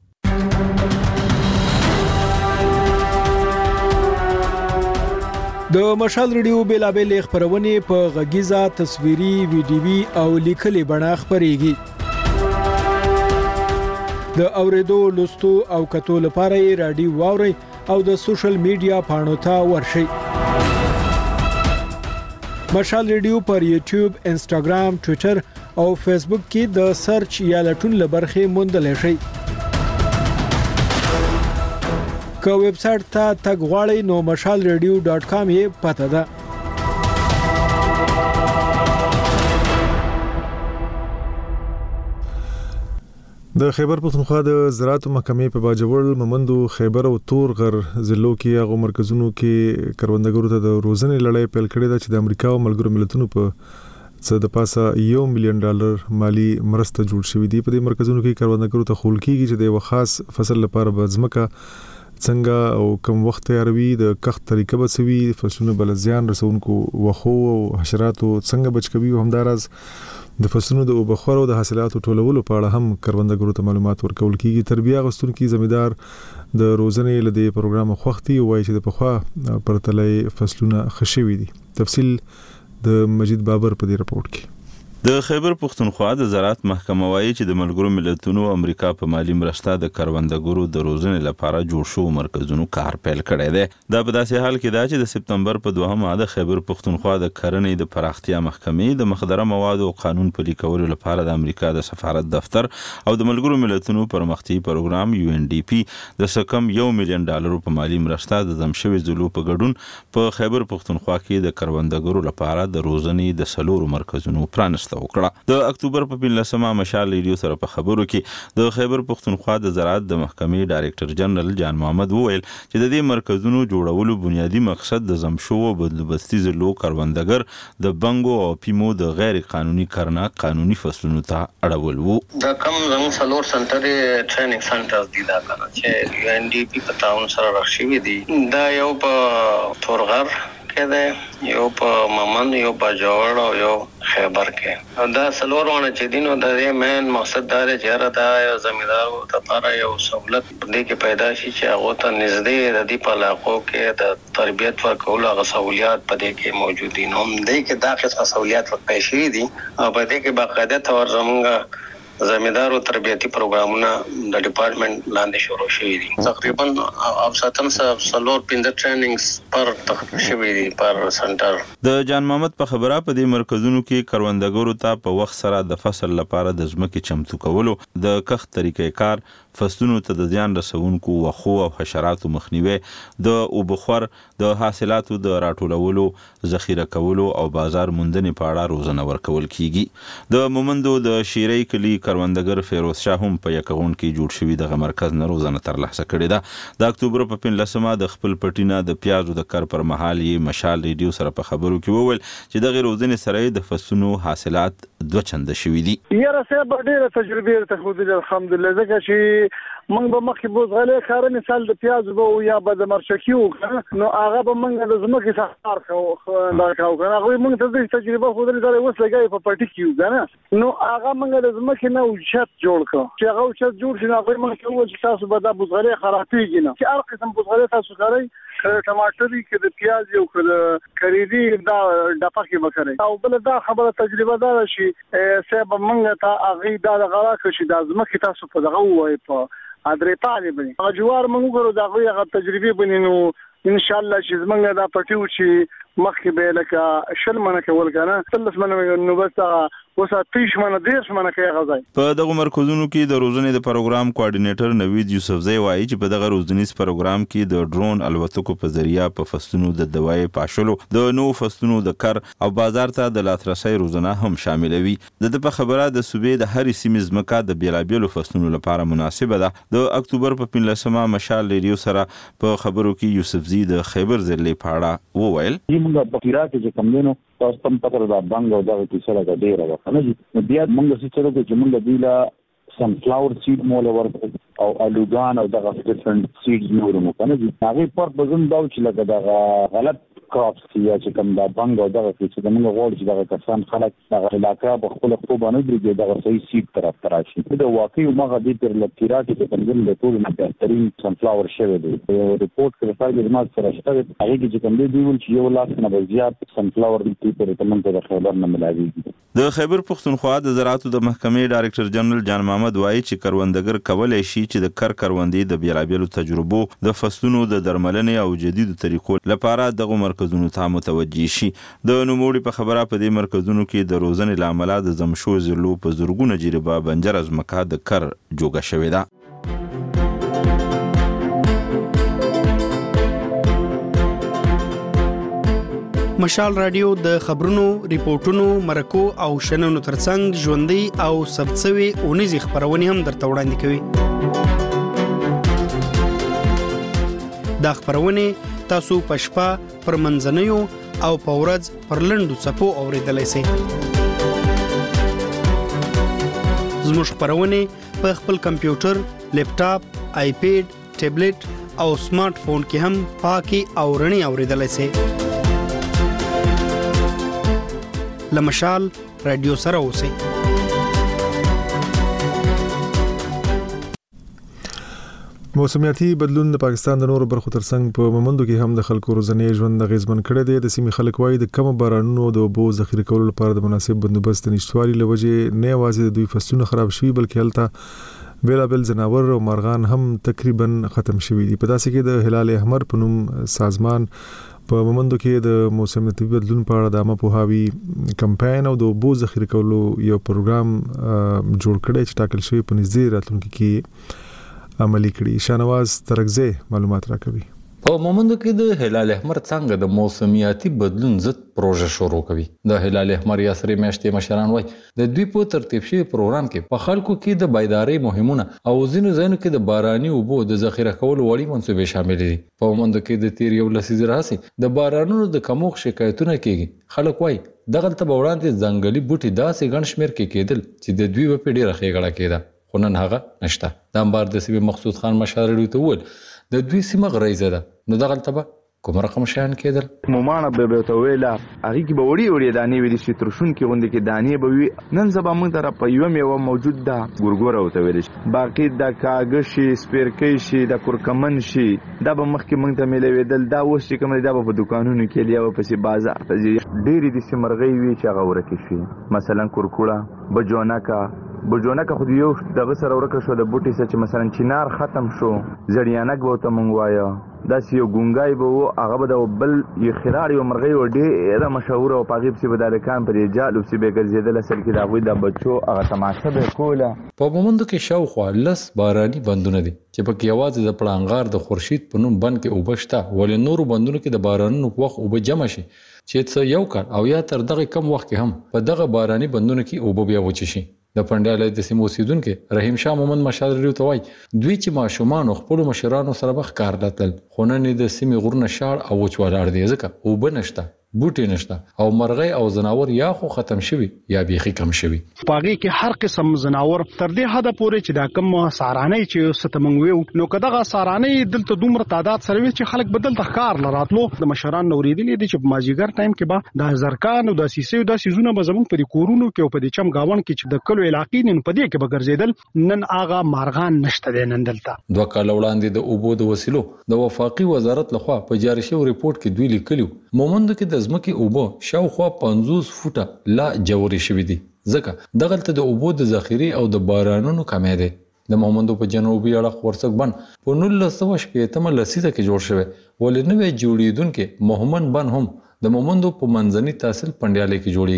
د مشال ریډیو بیلابیل خبرونه په غږیزه، تصویري، ویډیوي او لیکلي بڼه خبريږي. د اوریدو، لوستو او کتو لپاره یې رادیو واوري او د سوشل میډیا پاڼو ته ورشئ. مشال ریډیو پر یوټیوب، انسټاګرام، ټوئیټر او فیسبوک کې د سرچ یا لټون لبرخه موندلی شئ. که ویب سټ ته تګ غواړئ نو مشال ریډیو ډاټ کام یې پته ده. د خیبر پختونخوا د زراعت محکمې په باجوړ، ممندو، خیبر او تور غر ضلعو کې هغه مرکزونو کې کروندګرو ته د روزنې لړۍ پیل کړې ده چې د امریکا او ملګرو ملتونو په څخه د پاسه یو میلیون ډالر مالی مرسته جوړ شوې دي. په دې مرکزونو کې کروندګرو ته خول کیږي چې د یو خاص فصل لپاره به ځمکه څنګه او کوم وخت تیاروي، د کښت طریقه به څه وي، فصلونه بل زیان رسونکو وخو او حشراتو څنګه بچ کوي، او همدارس د فصلونو د اوبخور او د حاصلاتو ټولولو په اړه هم کروندګرو ته معلومات ورکول کیږي. تربیه غوښتونکي زمیدار د روزنې لدی پروګرام خوختي وایي چې د پخوا پرتلې فصلونه خشوي دي. تفصیل د مجید بابر په دې رپورت کې. د خیبر پختونخوا د زراعت محکمه وایي چې د ملګرو ملتونو امریکا په مالی مرسته د کروندګرو د روزنې لپاره جوړ شو مرکزونو کار پیل کړی دی. دا په داسې حال کې دا چې د سپتمبر په دوهمه د خیبر پختونخوا د کرنې د پراختیا محکمې د مخدره موادو قانون پلي کولو لپاره د امریکا د سفارت دفتر او د ملګرو ملتونو پرمختیايي پروګرام یو ان ډي پی د سکم یو میلیون ډالر په مالی مرسته د دم شوی ضلعو په ګډون په خیبر پختونخوا کې د کروندګرو لپاره د روزنې د سلورو مرکزونو پرانسته وکړه. د اکتوبر په پنځلسمه مشال ریډیو سره په خبرو کې د خیبر پختونخوا د زراعت د محکمې ډایریکټر جنرال جان محمد وویل چې د دې مرکزونو جوړولو بنیادی مقصد د زمشو او بدلبستي ضلعو کروندګر د بنګو او پیمو د غیر قانوني کرنه قانوني فصلونو ته اړول وو. د کم زموږ سلور سنټر ټریننګ سنټر دی دا کنه چې یو ان ډي پی په تاون سره راخشي دي. دا یو په تورغر کې یو په ممن، یو په جوړ او یو خیبر کې. دا سلور ونه چې دینو د دې مین مقصد دا دی چې را دا یو زمیندارو ته لپاره یو سہولت دې کې پیدا شي چې هغه ته نږدې د دې په علاقو کې د تربیت ورکول هغه سہولیات په دې کې موجود دي. نو دې کې دا قسمه سہولیات ورکړل شي دي او په دې کې باقاعده تور زمونږ زمیندارو تربیتی پروګرامونه د ډپارټمنټ لاندې شروع شوي دي. تقریبا اوسطن سلور پنځه ټریننګز پر تخصص شوي دي پر سنټر. د جان محمد په خبره په دې مرکزونو کې کروندګرو ته په وخت سره د فصل لپاره د ځمکې چمتو کولو، د کښت طریقې کار، فصلونو ته د زیان رسونکو وخو او حشراتو مخنیوي، د اوبخور، د حاصلاتو د راټولولو، ذخیره کولو او بازار موندنې په اړه روزنه ورکول کیږي. د مومندو د شیرای کلی کروندګر فیروز شاه هم په یکغون کې جوړ شوی دغه مرکز نه روزنه ترلاسه کړې ده. د اکتوبر په پنځلسمه د خپل پټینه د پیازو د کار پر مهال یې مشال ریډیو سره په خبرو کې وویل چې دغه روزنې سره د فصلونو حاصلات دوه چنده شوي دي. یاره صاحب ډیره تجربه ته خو دې الحمدلله ځکه چې موږ به مخکې بوزغلې کار مثال د پیاز به یا به د مرچکیو نو هغه به موږ د زمکې سفر کوو دا کاو کنه هغه موږ ته د تجربه خو دې زره وس لګای په پټی کیو کنه نو هغه موږ د زمکې نه وشت جوړ کړ چې هغه وشت جوړ شنه هغه موږ ته و چې تاسو به د بوزغلې خرابېږي نه چې هر قسم بوزغلې تاسو کوي ټماټر کې د پیاز یو کړه کریدي دا د پخې وکړي او بل دا خبره تجربه دار شي سبب موږ ته هغه دا غلا کړي د زمکې تاسو په دغه وای په ادرې پالې بني جوار موږ ورو دا غوي هغه تجربه بنینو ان شاء الله چې موږ دا پټیو چې مخکې به لکه شل منه کول کنه ثلث منه نو بس اوس اتیش منه دیش منه کې غځای. په دغه مرکزونو کې د روزنې د پروګرام کوارډینیټر نوید یوسفزی وایي چې په دغه روزنیز پروګرام کې د ډرون الوتکو په ذریعہ په فصلونو د دوای پاشلو د نو فصلونو د کر او بازار ته د لاسرسي روزنه هم شاملوي. د په خبره د صوبې د هرې سیمې ځمکه د بیلابیلو فصلونو لپاره مناسبه ده. د اکتوبر په پنځلسمه مشال ریډیو سره په خبرو کې یوسفزی د خیبر ضلع په اړه وویل. موږ په پیرا کې چې کوم دینو تاسو تم پکړه دا بنګ او دا کیسه راځي ډیره وخت نه دي. بیا موږ څه چلو چې موږ دیلا سم فلاور سیډ مول ورته او الوګان او دغه ډیفرنٹ سیډز نورو مو کنه دي. هغه پر بزن دا چې لکه دا غلط کراپس یا چې کوم دا بنګ او دغه چې د موږ غوړ چې دغه کسان خلک دغه علاقه په خپل خپل باندې درګي دغه صحیح سیډ طرف تراشي. دا واقعي موږ د تر لپاره چې کوم د ټول نه بهترین سم فلاور شوی دی. یو ریپورت کې فرق د مات سره شته هغه چې کوم دی ویل چې یو لاس نه زیات سم فلاور د په ریکمند د خبر نه ملاويږي. د خیبر پښتونخوا د زراعت د محکمې ډایرکټر جنرال جان محمد وایي چې کروندګر کولای شي چې د کر کروندې د بیلابیلو تجربو د فصلونو د درملنې او جديدو طریقو لپاره دغه مرکزونو ته متوجي شي. د نوموړي په خبره په دې مرکزونو کې د روزنې لامل د زمشو زلو په زورګونه جریبه بنجر از مکه د کر جوګه شوې ده. مشال رادیو د خبرونو، ریپورتونو، مرکو او شننو ترڅنګ ژوندۍ او ثبتسوي اونیزي خبرونه هم درته وړاندې کوي. دا خبرونه تاسو په شپه پر منځنیو او په ورځ پر لنډو څپو اوریدلای شئ. زموږ خبرونه په خپل کمپیوټر، لیپټاپ، آیپیډ، ټابلیټ او سمارټ فون کې هم پاکي او رڼي اوریدلای شئ. لمشال رادیو سره اوسئ. موسمیاتي بدلون د پاکستان د نورو برخو ترڅنګ په مومندو کې هم د خلکو روزنې ژوند غیزمن کړی دی. د سیمې خلک وایي د کم بارانونو د اوبو ذخیره کولو لپاره د مناسب بندوبست نشټوالي لوجې نه یوازې د دوی فصلونه خراب شوي بلکې هلته بیلابل ځناور او مارغان هم تقریبا ختم شوي دي. په داسې کې د هلال احمر په نوم سازمان په مومندو کې د موسمیاتي بدلون په اړه د عامه پوهاوي کمپاین او د اوبو ذخیره کولو یو پروګرام جوړ کړی چې ټاکل شوی په نږدې راتلونکي کې عملي کړي. شاهنواز ترکزی معلومات راکوي. په مومندو کې د هلال احمر څنګه د موسمیاتي بدلون ضد پروژه شروع کوي. د هلال احمر یا سری میاشتې مشران وایي د دوی په ترتیب شوی پروګرام کې په خلکو کې د بایداری مهمونه او ځینو ځینو کې د باراني اوبو د ذخیره کولو وړي منصوبې شامل دي. په مومندو کې د تیر یو لسیزه راځي د بارانونو د کموخ شکایتونه کیږي. خلک وایي دغه ته وړاندې ځنګلي بوټي داسې ګڼ شمیر کې کېدل چې د دوی په ډیره خېګړه کېده خو نن هغه نشته. د انبار د سیمې مقصود خان مشاورې ته وویل د دوی سیمه غریزه ده نو دغه ته به کوم رقم شیان کېدل. مومانه به به ته ویلا هغه کې به وړي وړي دانې وي د شترشون کې غونډه کې دانې به وي. نن سبا موږ ته په یو میوه موجود ده ګورګوره او ته ویل شي باقي د کاغذ شي سپیرکې شي د کورکمن شي دا به مخکې موږ ته ملويدل. دا اوس چې کوم دا په دکانونو کې لیا په سي بازار ته ډېری د سیمرغي وی چې هغه ورکه شي. مثلا کورکوړه بجونکا بجونکا خو یو دغه سره ورکه شو د بوټي سره چې مثلا چینار ختم شو زړیانک به ته مونږ وایو دا یو ګونګای به هغه به د بل یو خلار یو مرغۍ و ډېره مشهور او پاغیب سی بدارکان پر جالو سی به ګرځیدل اصل کې دا غوي د بچو هغه تماشه به کوله. په مومندو کې شاوخوا لس باراني بندونه دي چې په کې یوازې د پړانګار د خورشید په نوم بند کې وبشته ولې نورو بندونو کې د بارانونو وخت وب جمع شي چې څه یو کال او یا تر دغه کم وخت کې هم په دغه باراني بندونو کې وب بیا وچ شي. د پندالای د سیمو اوسیدونکو رحیم شاه مومند مشاور ته وایي دوی چې ماشومان خپل مشرانو سره بخ کار لاتل خو نن د سیمې غرونه شاړ او وچوالار دي ځکه او بنشته بوټي نشته او مرغۍ او زناور یا خو ختم شوي یا بیخي کم شوي. پاغي کې هر قسم زناور تر دې حد پورې چې دا کم سارانه چې ستمنګوي نو کداغه سارانه دلته دومره تعداد سره چې خلک بدل د ښکار لراتلو د مشران نوریدلې دي چې ماجیګر ټایم کې به د زرکان او د سیسې د سيزونه به زمون په کورونو کې او په دې چم گاون کې چې د کلو علاقې نن په دې کې به ګرځیدل نن آغا مارغان نشته د نن دلته. دوه کال وړاندې د اوبو د وسیلو د وفاقي وزارت لخوا په جاری شوی ریپورت کې دوی لیکلو مومند کې د ځمکې اوبو شاوخوا پنځوس فوټه لا جوړې شوې دي ځکه دغلته د اوبو د ذخیره او د بارانونو کمې ده. د مومندو په جنوبي اړخ ورڅک بن په نولس سوه شپږم لسیزه کې جوړ شوی ولې نوې جوړیدونکو مهمن بن هم د مومندو په منځني تحصیل پندیالې کې جوړیږي.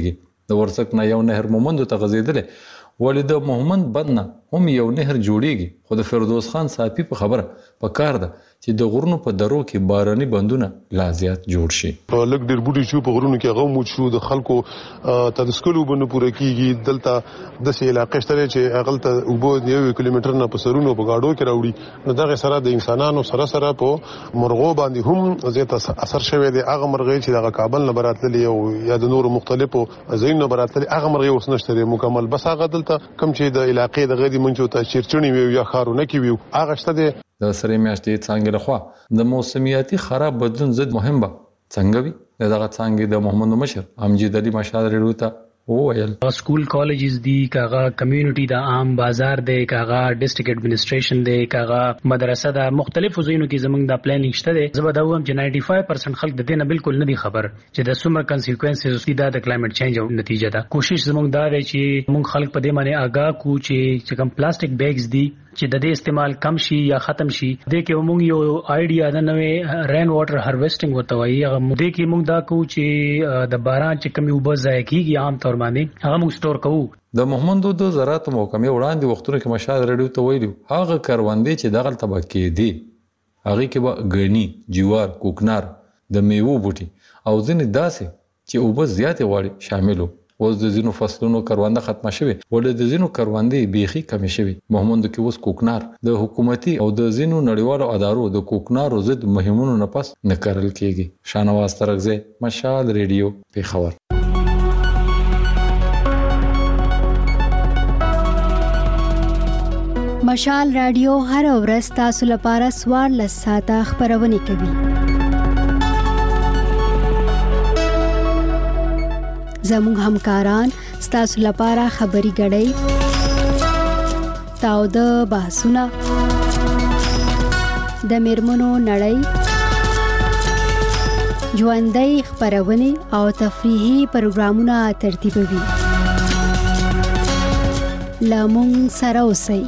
د ورسک نه یو نهر مومندو ته غځېدلی ولې د مومند بند نه هم یو نهر جوړیږي خو د فردوس خان صافي په خبره په کار ده چې د غرونو په درو کې باراني بندونه لا زیات جوړ شي. لږ ډېر بوټي چې په غرونو کې هغه موجود شو د خلکو ته د سکلو بنو پوره کیږي دلته داسې علاقې شته چې هغه ته اوبو یو کیلومتر نه په سرونو په گاډو کې راوړي نو دغه سره د انسانانو سره سره په مرغو باندې هم زیات اثر شوی دی. هغه مرغۍ چې د کابل نه براتللي او یا د نورو مختلفو ځایونو نه براتللي هغه مرغۍ اوس نشته مکمل بس هغه دلته کم چې د علاقې د غدي منځو ته چیرچونی وي یا خارونه کې وي هغه شته دی. د سرې میاشتې څانګې لخوا د موسمیاتي خراب بدلون ضد مهم به څنګه وي د دغه څانګې د محمد مشر امجد علي مشال ریډیو ته وویل سکول کالجز دی کاغه کمیونټي د عام بازار دی کاغه ډیسټریکټ اډمنسټریشن دی کاغه مدرسه د مختلفو ځایونو کې زمونږ د پلانینګ شته دی زبر دا وایم چې ناینټي فایو پرسنټ خلک د دې نه بالکل نه دي خبر چې د څومره کانسیکوینسز دي د کلایمټ چینج او نتیجه ده. کوشش زمونږ دا دی چې مونږ خلک په دې باندې آگاه کو چې چې کوم پلاستیک بیگز دي چې د دې استعمال کم شي یا ختم شي. د کې موږ یو آیډیا د نوې رین واټر هارویسټینګ ورته وایي هغه د کې موږ دا کوو چې د باران چې کمی اوبه ضایع کیږي عام طور باندې هغه موږ سٹور کوو. د محمد د زراعت محکمې وړاندې وختونو کې مشال ریډیو ته ویلو هغه کروندې چې دغه طبقه دي هغه کې به غنی جوار کوکنار د میوه بوټي او ځینې داسې چې اوبه زیاتې غواړي شاملو. اوس د ځینو فصلونو کرونده ختمه شوه ولې د ځینو کروندې بیخي کمې شوه. محمد کې اوس کوکنار د حکومتي او د ځینو نړیوالو ادارو د کوکنارو ضد مهمونو نه پس نه کارل کیږي. شانواز ترغزه مشال ریډیو پیښور. مشال رادیو هر ورځ تاسو لپاره سوار لساته خبرونه کوي. زموږ همکاران ستاسو لپاره خبري غړي تاو د بحثونه د میرمنو نړۍ ژوندۍ خبرونه او تفریحي پروګرامونه ترتیبوي. لامون سره اوسئ.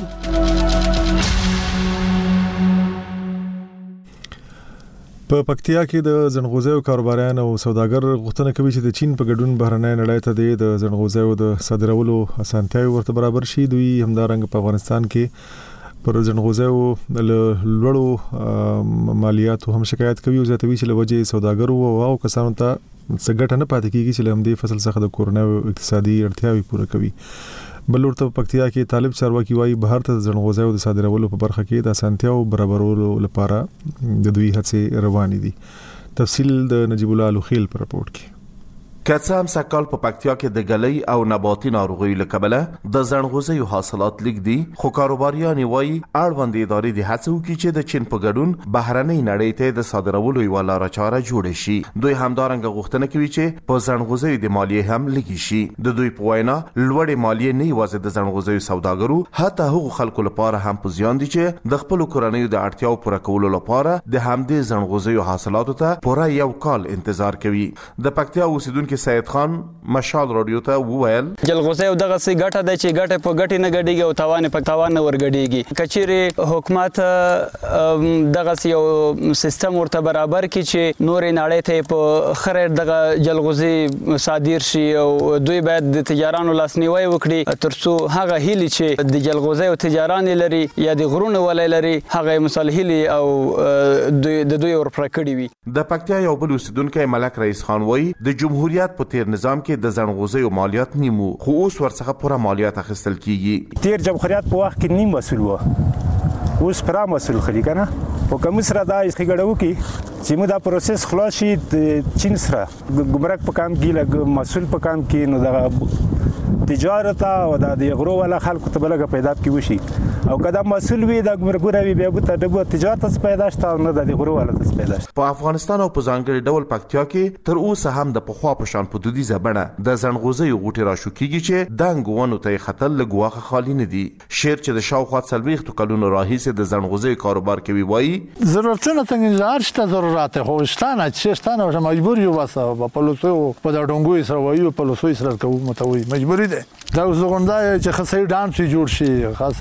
په پکتیا کې د زنغوزیو کاروباريان او سوداګر غوښتنه کوي چې د چین په ګډون بهرنۍ نړۍ ته د زنغوزیو د صادرولو اسانتیاوي ورته برابر شي. دوی همدارنګ په افغانستان کې پر زنغوزیو لوړو مالیاتو هم شکایت کوي او زیاتوي چې لوجه سوداګرو او کسانو ته څنګه نه پاتې کیږي چې لمدې فصل څخه د کورنۍ اقتصادي اړتیاوي پوره کوي. بلور ته پکتیا کې طالب چارواکي وايي بهر ته زنغوزیو د صادرولو په برخه کې د اسانتیاو برابرولو لپاره د دوی هڅې روانې دي. تفصیل د نجیب الله لوخیل په راپورټ کې. کڅ هم سکال په پکتیا کې د غلۍ او نباتي ناروغیو لکبله د زنغوزیو حاصلات لیک دي خو کاروباریان وايي اړوند ادارې د هڅو کې چې د چین په ګډون بهرنۍ نړۍ ته د صادرولو یو لار چاره جوړ شي. دوی همدارنګه غوښتنه کوي چې په زنغوزیو د مالیه هم لګي شي. د دوی په وینا لوړې مالیه نه یوازې د زنغوزیو سوداګرو حتی هغو خلکو لپاره هم په زیان دي چې د خپل کورنۍ د اړتیاو پوره کولو لپاره د همدې زنغوزیو حاصلاتو ته پوره یو کال انتظار کوي. د پکتیا اوسیدونکو سید خان مشال رادیو ته وویل جلغوزه دغه سي ګټه د چې ګټه په ګټه نه غډيږي او توان په توان نه ورګډيږي. کچيري حکومت دغه یو سیستم ورته برابر کی چې نورې نړۍ ته په خیر دغه جلغوزه صادر شي او دوی باید د تجارانو لاسنیوي وکړي ترڅو هغه هیلي چې د جلغوزه او تجاران لري یا د غرونو ولې لري هغه مصالحي او د دوی ور پرکړي وي. د پکتیا یو بل اوسیدونکو ملک رئیس خان وایي د جمهوریت په تیر نظام کې د زنغوزیو مالیات نیمو خو اوس ورڅخه پوره مالیات اخیستل کیږي. تیر جمهوریت په وخت کې نیم مسول و اوس پرا مسول خلی کنه او کوم سره دا خګړو کې چې موږ دا پروسس خلاص شي د چین سره ګمرک په کام کې لګ مسول په کام کې نو دا تجارت او د غرو ولا خلکو ته بلګه پیدا کی وشي او کدا مسول وي د ګمرګوري وي به ته د تجارت څخه پیدا شته نه د غرو ولا څخه پیدا شته. په افغانستان او په ځانګړي ډول پکتیا کې تر اوسه هم د پخوا په شان په دودیزه بڼه د زنغوزیو غوټي را شو کیږي چې دنګونو ته خطر لګواخه خالی نه دي. شیر چې د شاوخوا څلويخت کلونو راهیسه د زنغوزیو کاروبار کوي وایي ضرورتونه څنګه ارشته ضرورت خو شتانه چې شتانه مجبور یو واسه په لوسو په ډونګوي سره وایو په لوسو سره کوو متوي مجبوری ده. دا زغوندا چې خاصي ډانس جوړ شي خاصي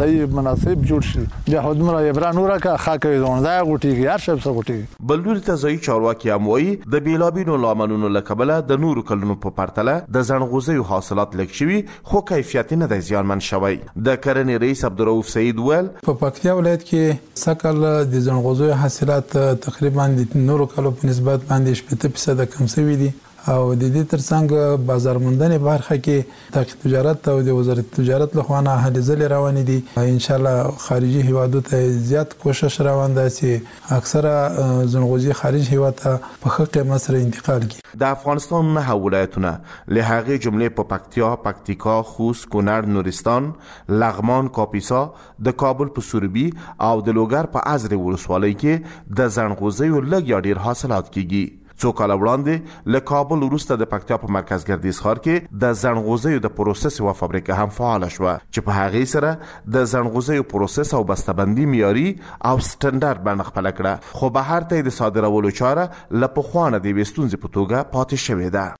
مناسب جوړ شي بیا خدمره یبران ورکه خاکه ځوندا غوټیږي هر څه څه غوټیږي. بلوري ته ځای چارواکي هم وایي د بیلابینو لاملونو له کبله د نورو کلونو په پرتله د ځنغوزیو حاصلات لږ شوي خو کیفیت نه دی زیانمن شوی. د کرنې رئیس عبدالرؤف سعید ویل په پکتیا ولایت کې سکل د ځنغوزیو حاصلات تقریبا د نورو کلو په نسبت باندې شپږ فیصد کم شوي دي او د دې ترڅنګ بازار موندنې برخه کې تحقیق تجارت او د وزارت تجارت لخوا نه هلې ځلې روانې دي. ان شاء الله خارجي هیوادو ته زیات کوشش روان ده چې اکثره ځنغوزي خارج هیواد ته په ښه قیمت سره انتقال کړي. د افغانستان نه ولایتونه له هغې جملې په پکتیا، پکتیکا، خوست، کونړ، نورستان، لغمان، کاپیسا، د کابل په سوربي او د لوګر په ازرې ولسوالۍ کې د ځنغوزیو لږ یا ډیر حاصلات کیږي. څو کاله وړاندې له کابل وروسته د پکتیا په مرکز ګردیز ښار کې د ځنغوزیو د پروسس یوه فابریکه هم فعاله شوه چې په هغې سره د ځنغوزیو پروسس او بسته‌بندي معیاري او سټنډرډ بڼه خپله کړه، خو بهر ته یې د صادرولو چاره له پخوا نه د یوې ستونزې په توګه پاتې شوې ده.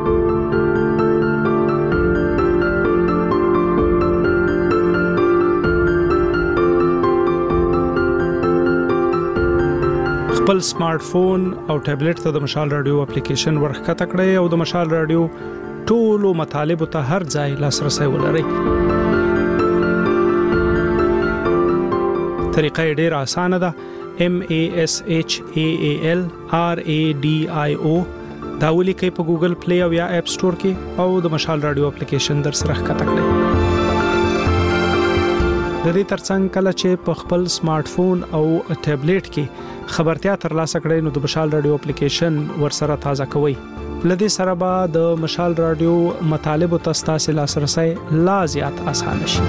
خپل سمارټ فون او ټابلیټ ته د مشال رادیو اپلیکیشن ورښکته کړئ او د مشال رادیو ټولو مطالبو ته هر ځای لاسرسي ولرئ. طریقه یې ډېره اسانه ده. M A S H A A L R A D I O دا ولیکئ په ګوګل پلی او یا اپ سٹور کې او د مشال رادیو اپلیکیشن در سره ښکته کړئ. د دې ترڅنګ کله چې په خپل سمارټ فون او ټابلیټ کې خبرتیا ترلاسه کړئ نو د مشال رادیو اپلیکیشن ورسره تازه کوئ. لدې سره به د مشال رادیو مطالبو ته ستاسو لاسرسي لا زیات اسانه شي.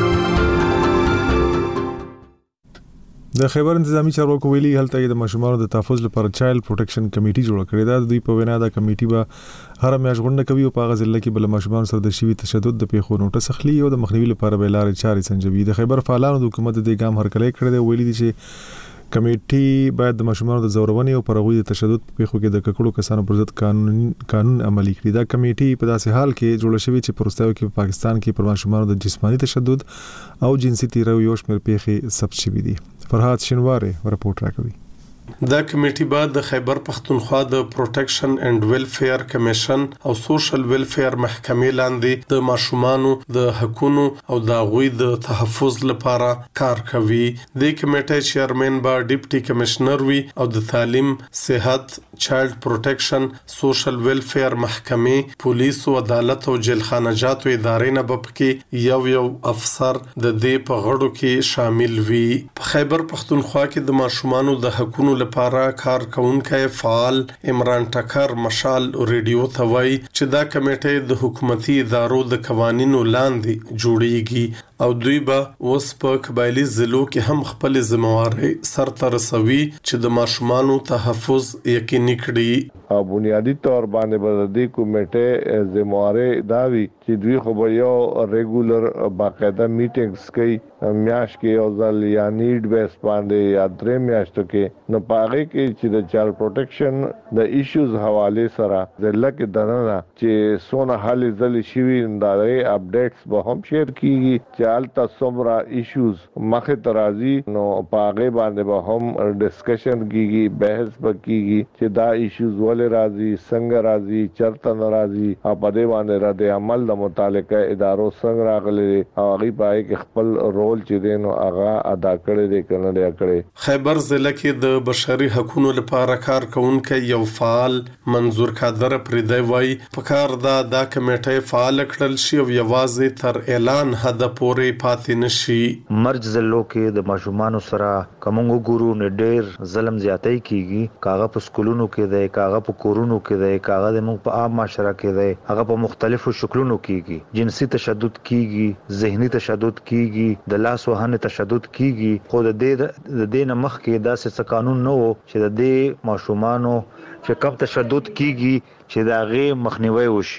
د خیبر انتظامی چارواکو ویلي هلته د ماشومانو د تحفظ لپاره چایلډ پروټیکشن کمیټي جوړه کړې ده. د دوی په وینا د کمیټي به هر میاشت غونډه کوي او په هغه ځل کې بل ماشومان سره د شوي تشدد د پیښو نوټس اخلي او د مخنیوي لپاره به لارې چارې سنجوي. د خیبر فعالانو د حکومت د ګام هرکلی کړی دی. ویلي دي چې کمیټي باید د ماشومانو د زورونې او پرغوي د تشدد په پیښو کې د ککړو کسانو پر ضد قانون قانون عملي کړي. دا کمیټي په داسې حال کې جوړه شوې چې پروستاو کې په پاکستان کې پر ماشومانو د جسماني تشدد او جنسي تیرو یو شمېر پیښې ثبت شوې دي. فرهاد شینواره رپورټ راکوي. دا کمیټي بعد د خیبر پختونخوا د پروټیکشن اینڈ ویلفیر کمیشن او سوشل ویلفیر محکمې لاندې د ماشومانو د حقوقو او د غوي د تحفظ لپاره کار کوي. د کمیټې چیرمن با ډیپټي کمشنر وی او د تعلیم، صحت، چایلډ پروټیکشن، سوشل ویلفیر محکمې، پولیس او عدالت او جیلخانه جاتو ادارې نه بپکې یو یو افسر د دې په غړو کې شامل وي. په خیبر پختونخوا کې د ماشومانو د حقوقو لپاره کار کوونکی فعال عمران ټکر مشال ریډیو ته وایي چې دا کمیټه د حکومتي ادارو د قوانینو لاندې جوړیږي او دوی به اوس په قبایلی ضلعو کې هم خپل ذمہواری سرته رسوي چې د ماشومانو تحفظ یقیني کړي. او بنیادی طور باندې به د کمیټې ذمہواری دا وي چې دوی خو به یو ریګولر باقاعده میټینګز کوي میاش کې یو ځل یا نیډ بیس باندې یا درې میاشتو کې نو پاره کې چې د چایلډ پروټیکشن د ایشوز حواله سره د لکه دنه چې سونه حل ځل شي دا اپډیټس به هم شیر کیږي چې التا سمرا ایشوز مخه ترازی نو پاره باندې به هم ډسکشن کیږي بحث وکیږي چې دا ایشوز ولې راځي څنګه راځي چرته ناراضي او په دې باندې را د عمل د متعلقه ادارو څنګه راغلي او هغه پای کې خپل رول چې دینو هغه ادا کړی دی کنه دی کړی. خیبر ضلع کې د بشري حقوقو لپاره کار کوونکی یو فعال منظور قادر پردی وای په کار دا د کمیټې فعال کړل شي او یوازې تر اعلان حد پورې پاتې نشي. مرج ضلعو کې د ماشومان سره کومو ګورو نه ډېر ظلم زیاتې کیږي. کاغه په سکولونو کې دی، کاغه په کورونو کې دی، کاغه د موږ په عام معاشره کې دی، هغه په مختلفو شکلونو کیږي. جنسي تشدد کیږي، ذهني تشدد کیږي، د لاس وهنې تشدد کیږي. خو د دې د دې نه مخکې داسې قانون نه وو چې د دې ماشومانو چې کم تشدد کیږي چې دا غي مخنیوي وشي.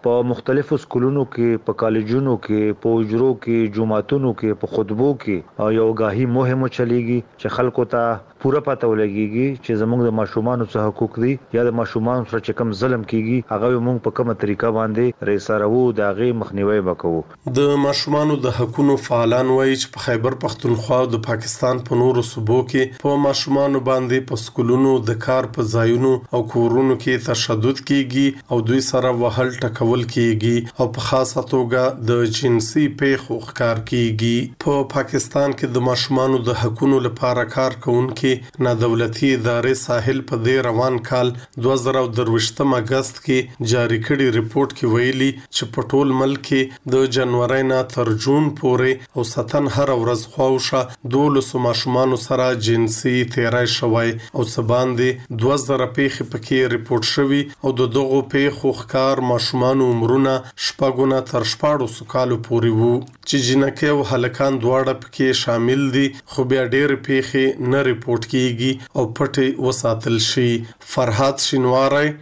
په مختلفو سکولونو کې په کالجونو کې په اجرو کې جمعاتونو کې په خطبو کې یو غاهي مهم چلیږي چې خلکو ته پوره پته ولګيږي چې زموږ د ماشومان څخه حقوق دي یا د ماشومان سره چې کوم ظلم کیږي هغه موږ په کومه طریقه باندې ریسارو د هغه مخنیوي وکړو. د ماشومان د حقوقو فعالان وایي چې په خیبر پختونخوا او د پاکستان په نورو صوبو کې په ماشومان باندې په سکولونو د کار په ځایونو او کورونو کې تشدد کیږي او دوی سره وهل ټکول کیږي او په خاصه توګه د جنسي پیښو ښکار کیږي. په پاکستان کې د ماشومان د حقوقو لپاره کار کوونکي نه دولتي ادارې ساحل په دې روان کال دوه زره درویشتم اگست کې جاری کړي ریپورت کې ویلي چې په ټول ملک کې د جنوري نه تر جون پورې او ستن هر ورځ خواوشه دولس ماشومان سره جنسي تیرای شوی او سباندې دوه زره پیښې پکې ریپورت شوی او د دغه پیښو ښکار ماشومان عمرونه شپږونه تر شپاړس کالو پورې وو چې جنکه او هلکان دواړه پکې شامل دي خو بیا ډېر پیښې نه ریپورت کیږي او پټي وساتل شي. فرحات شینواری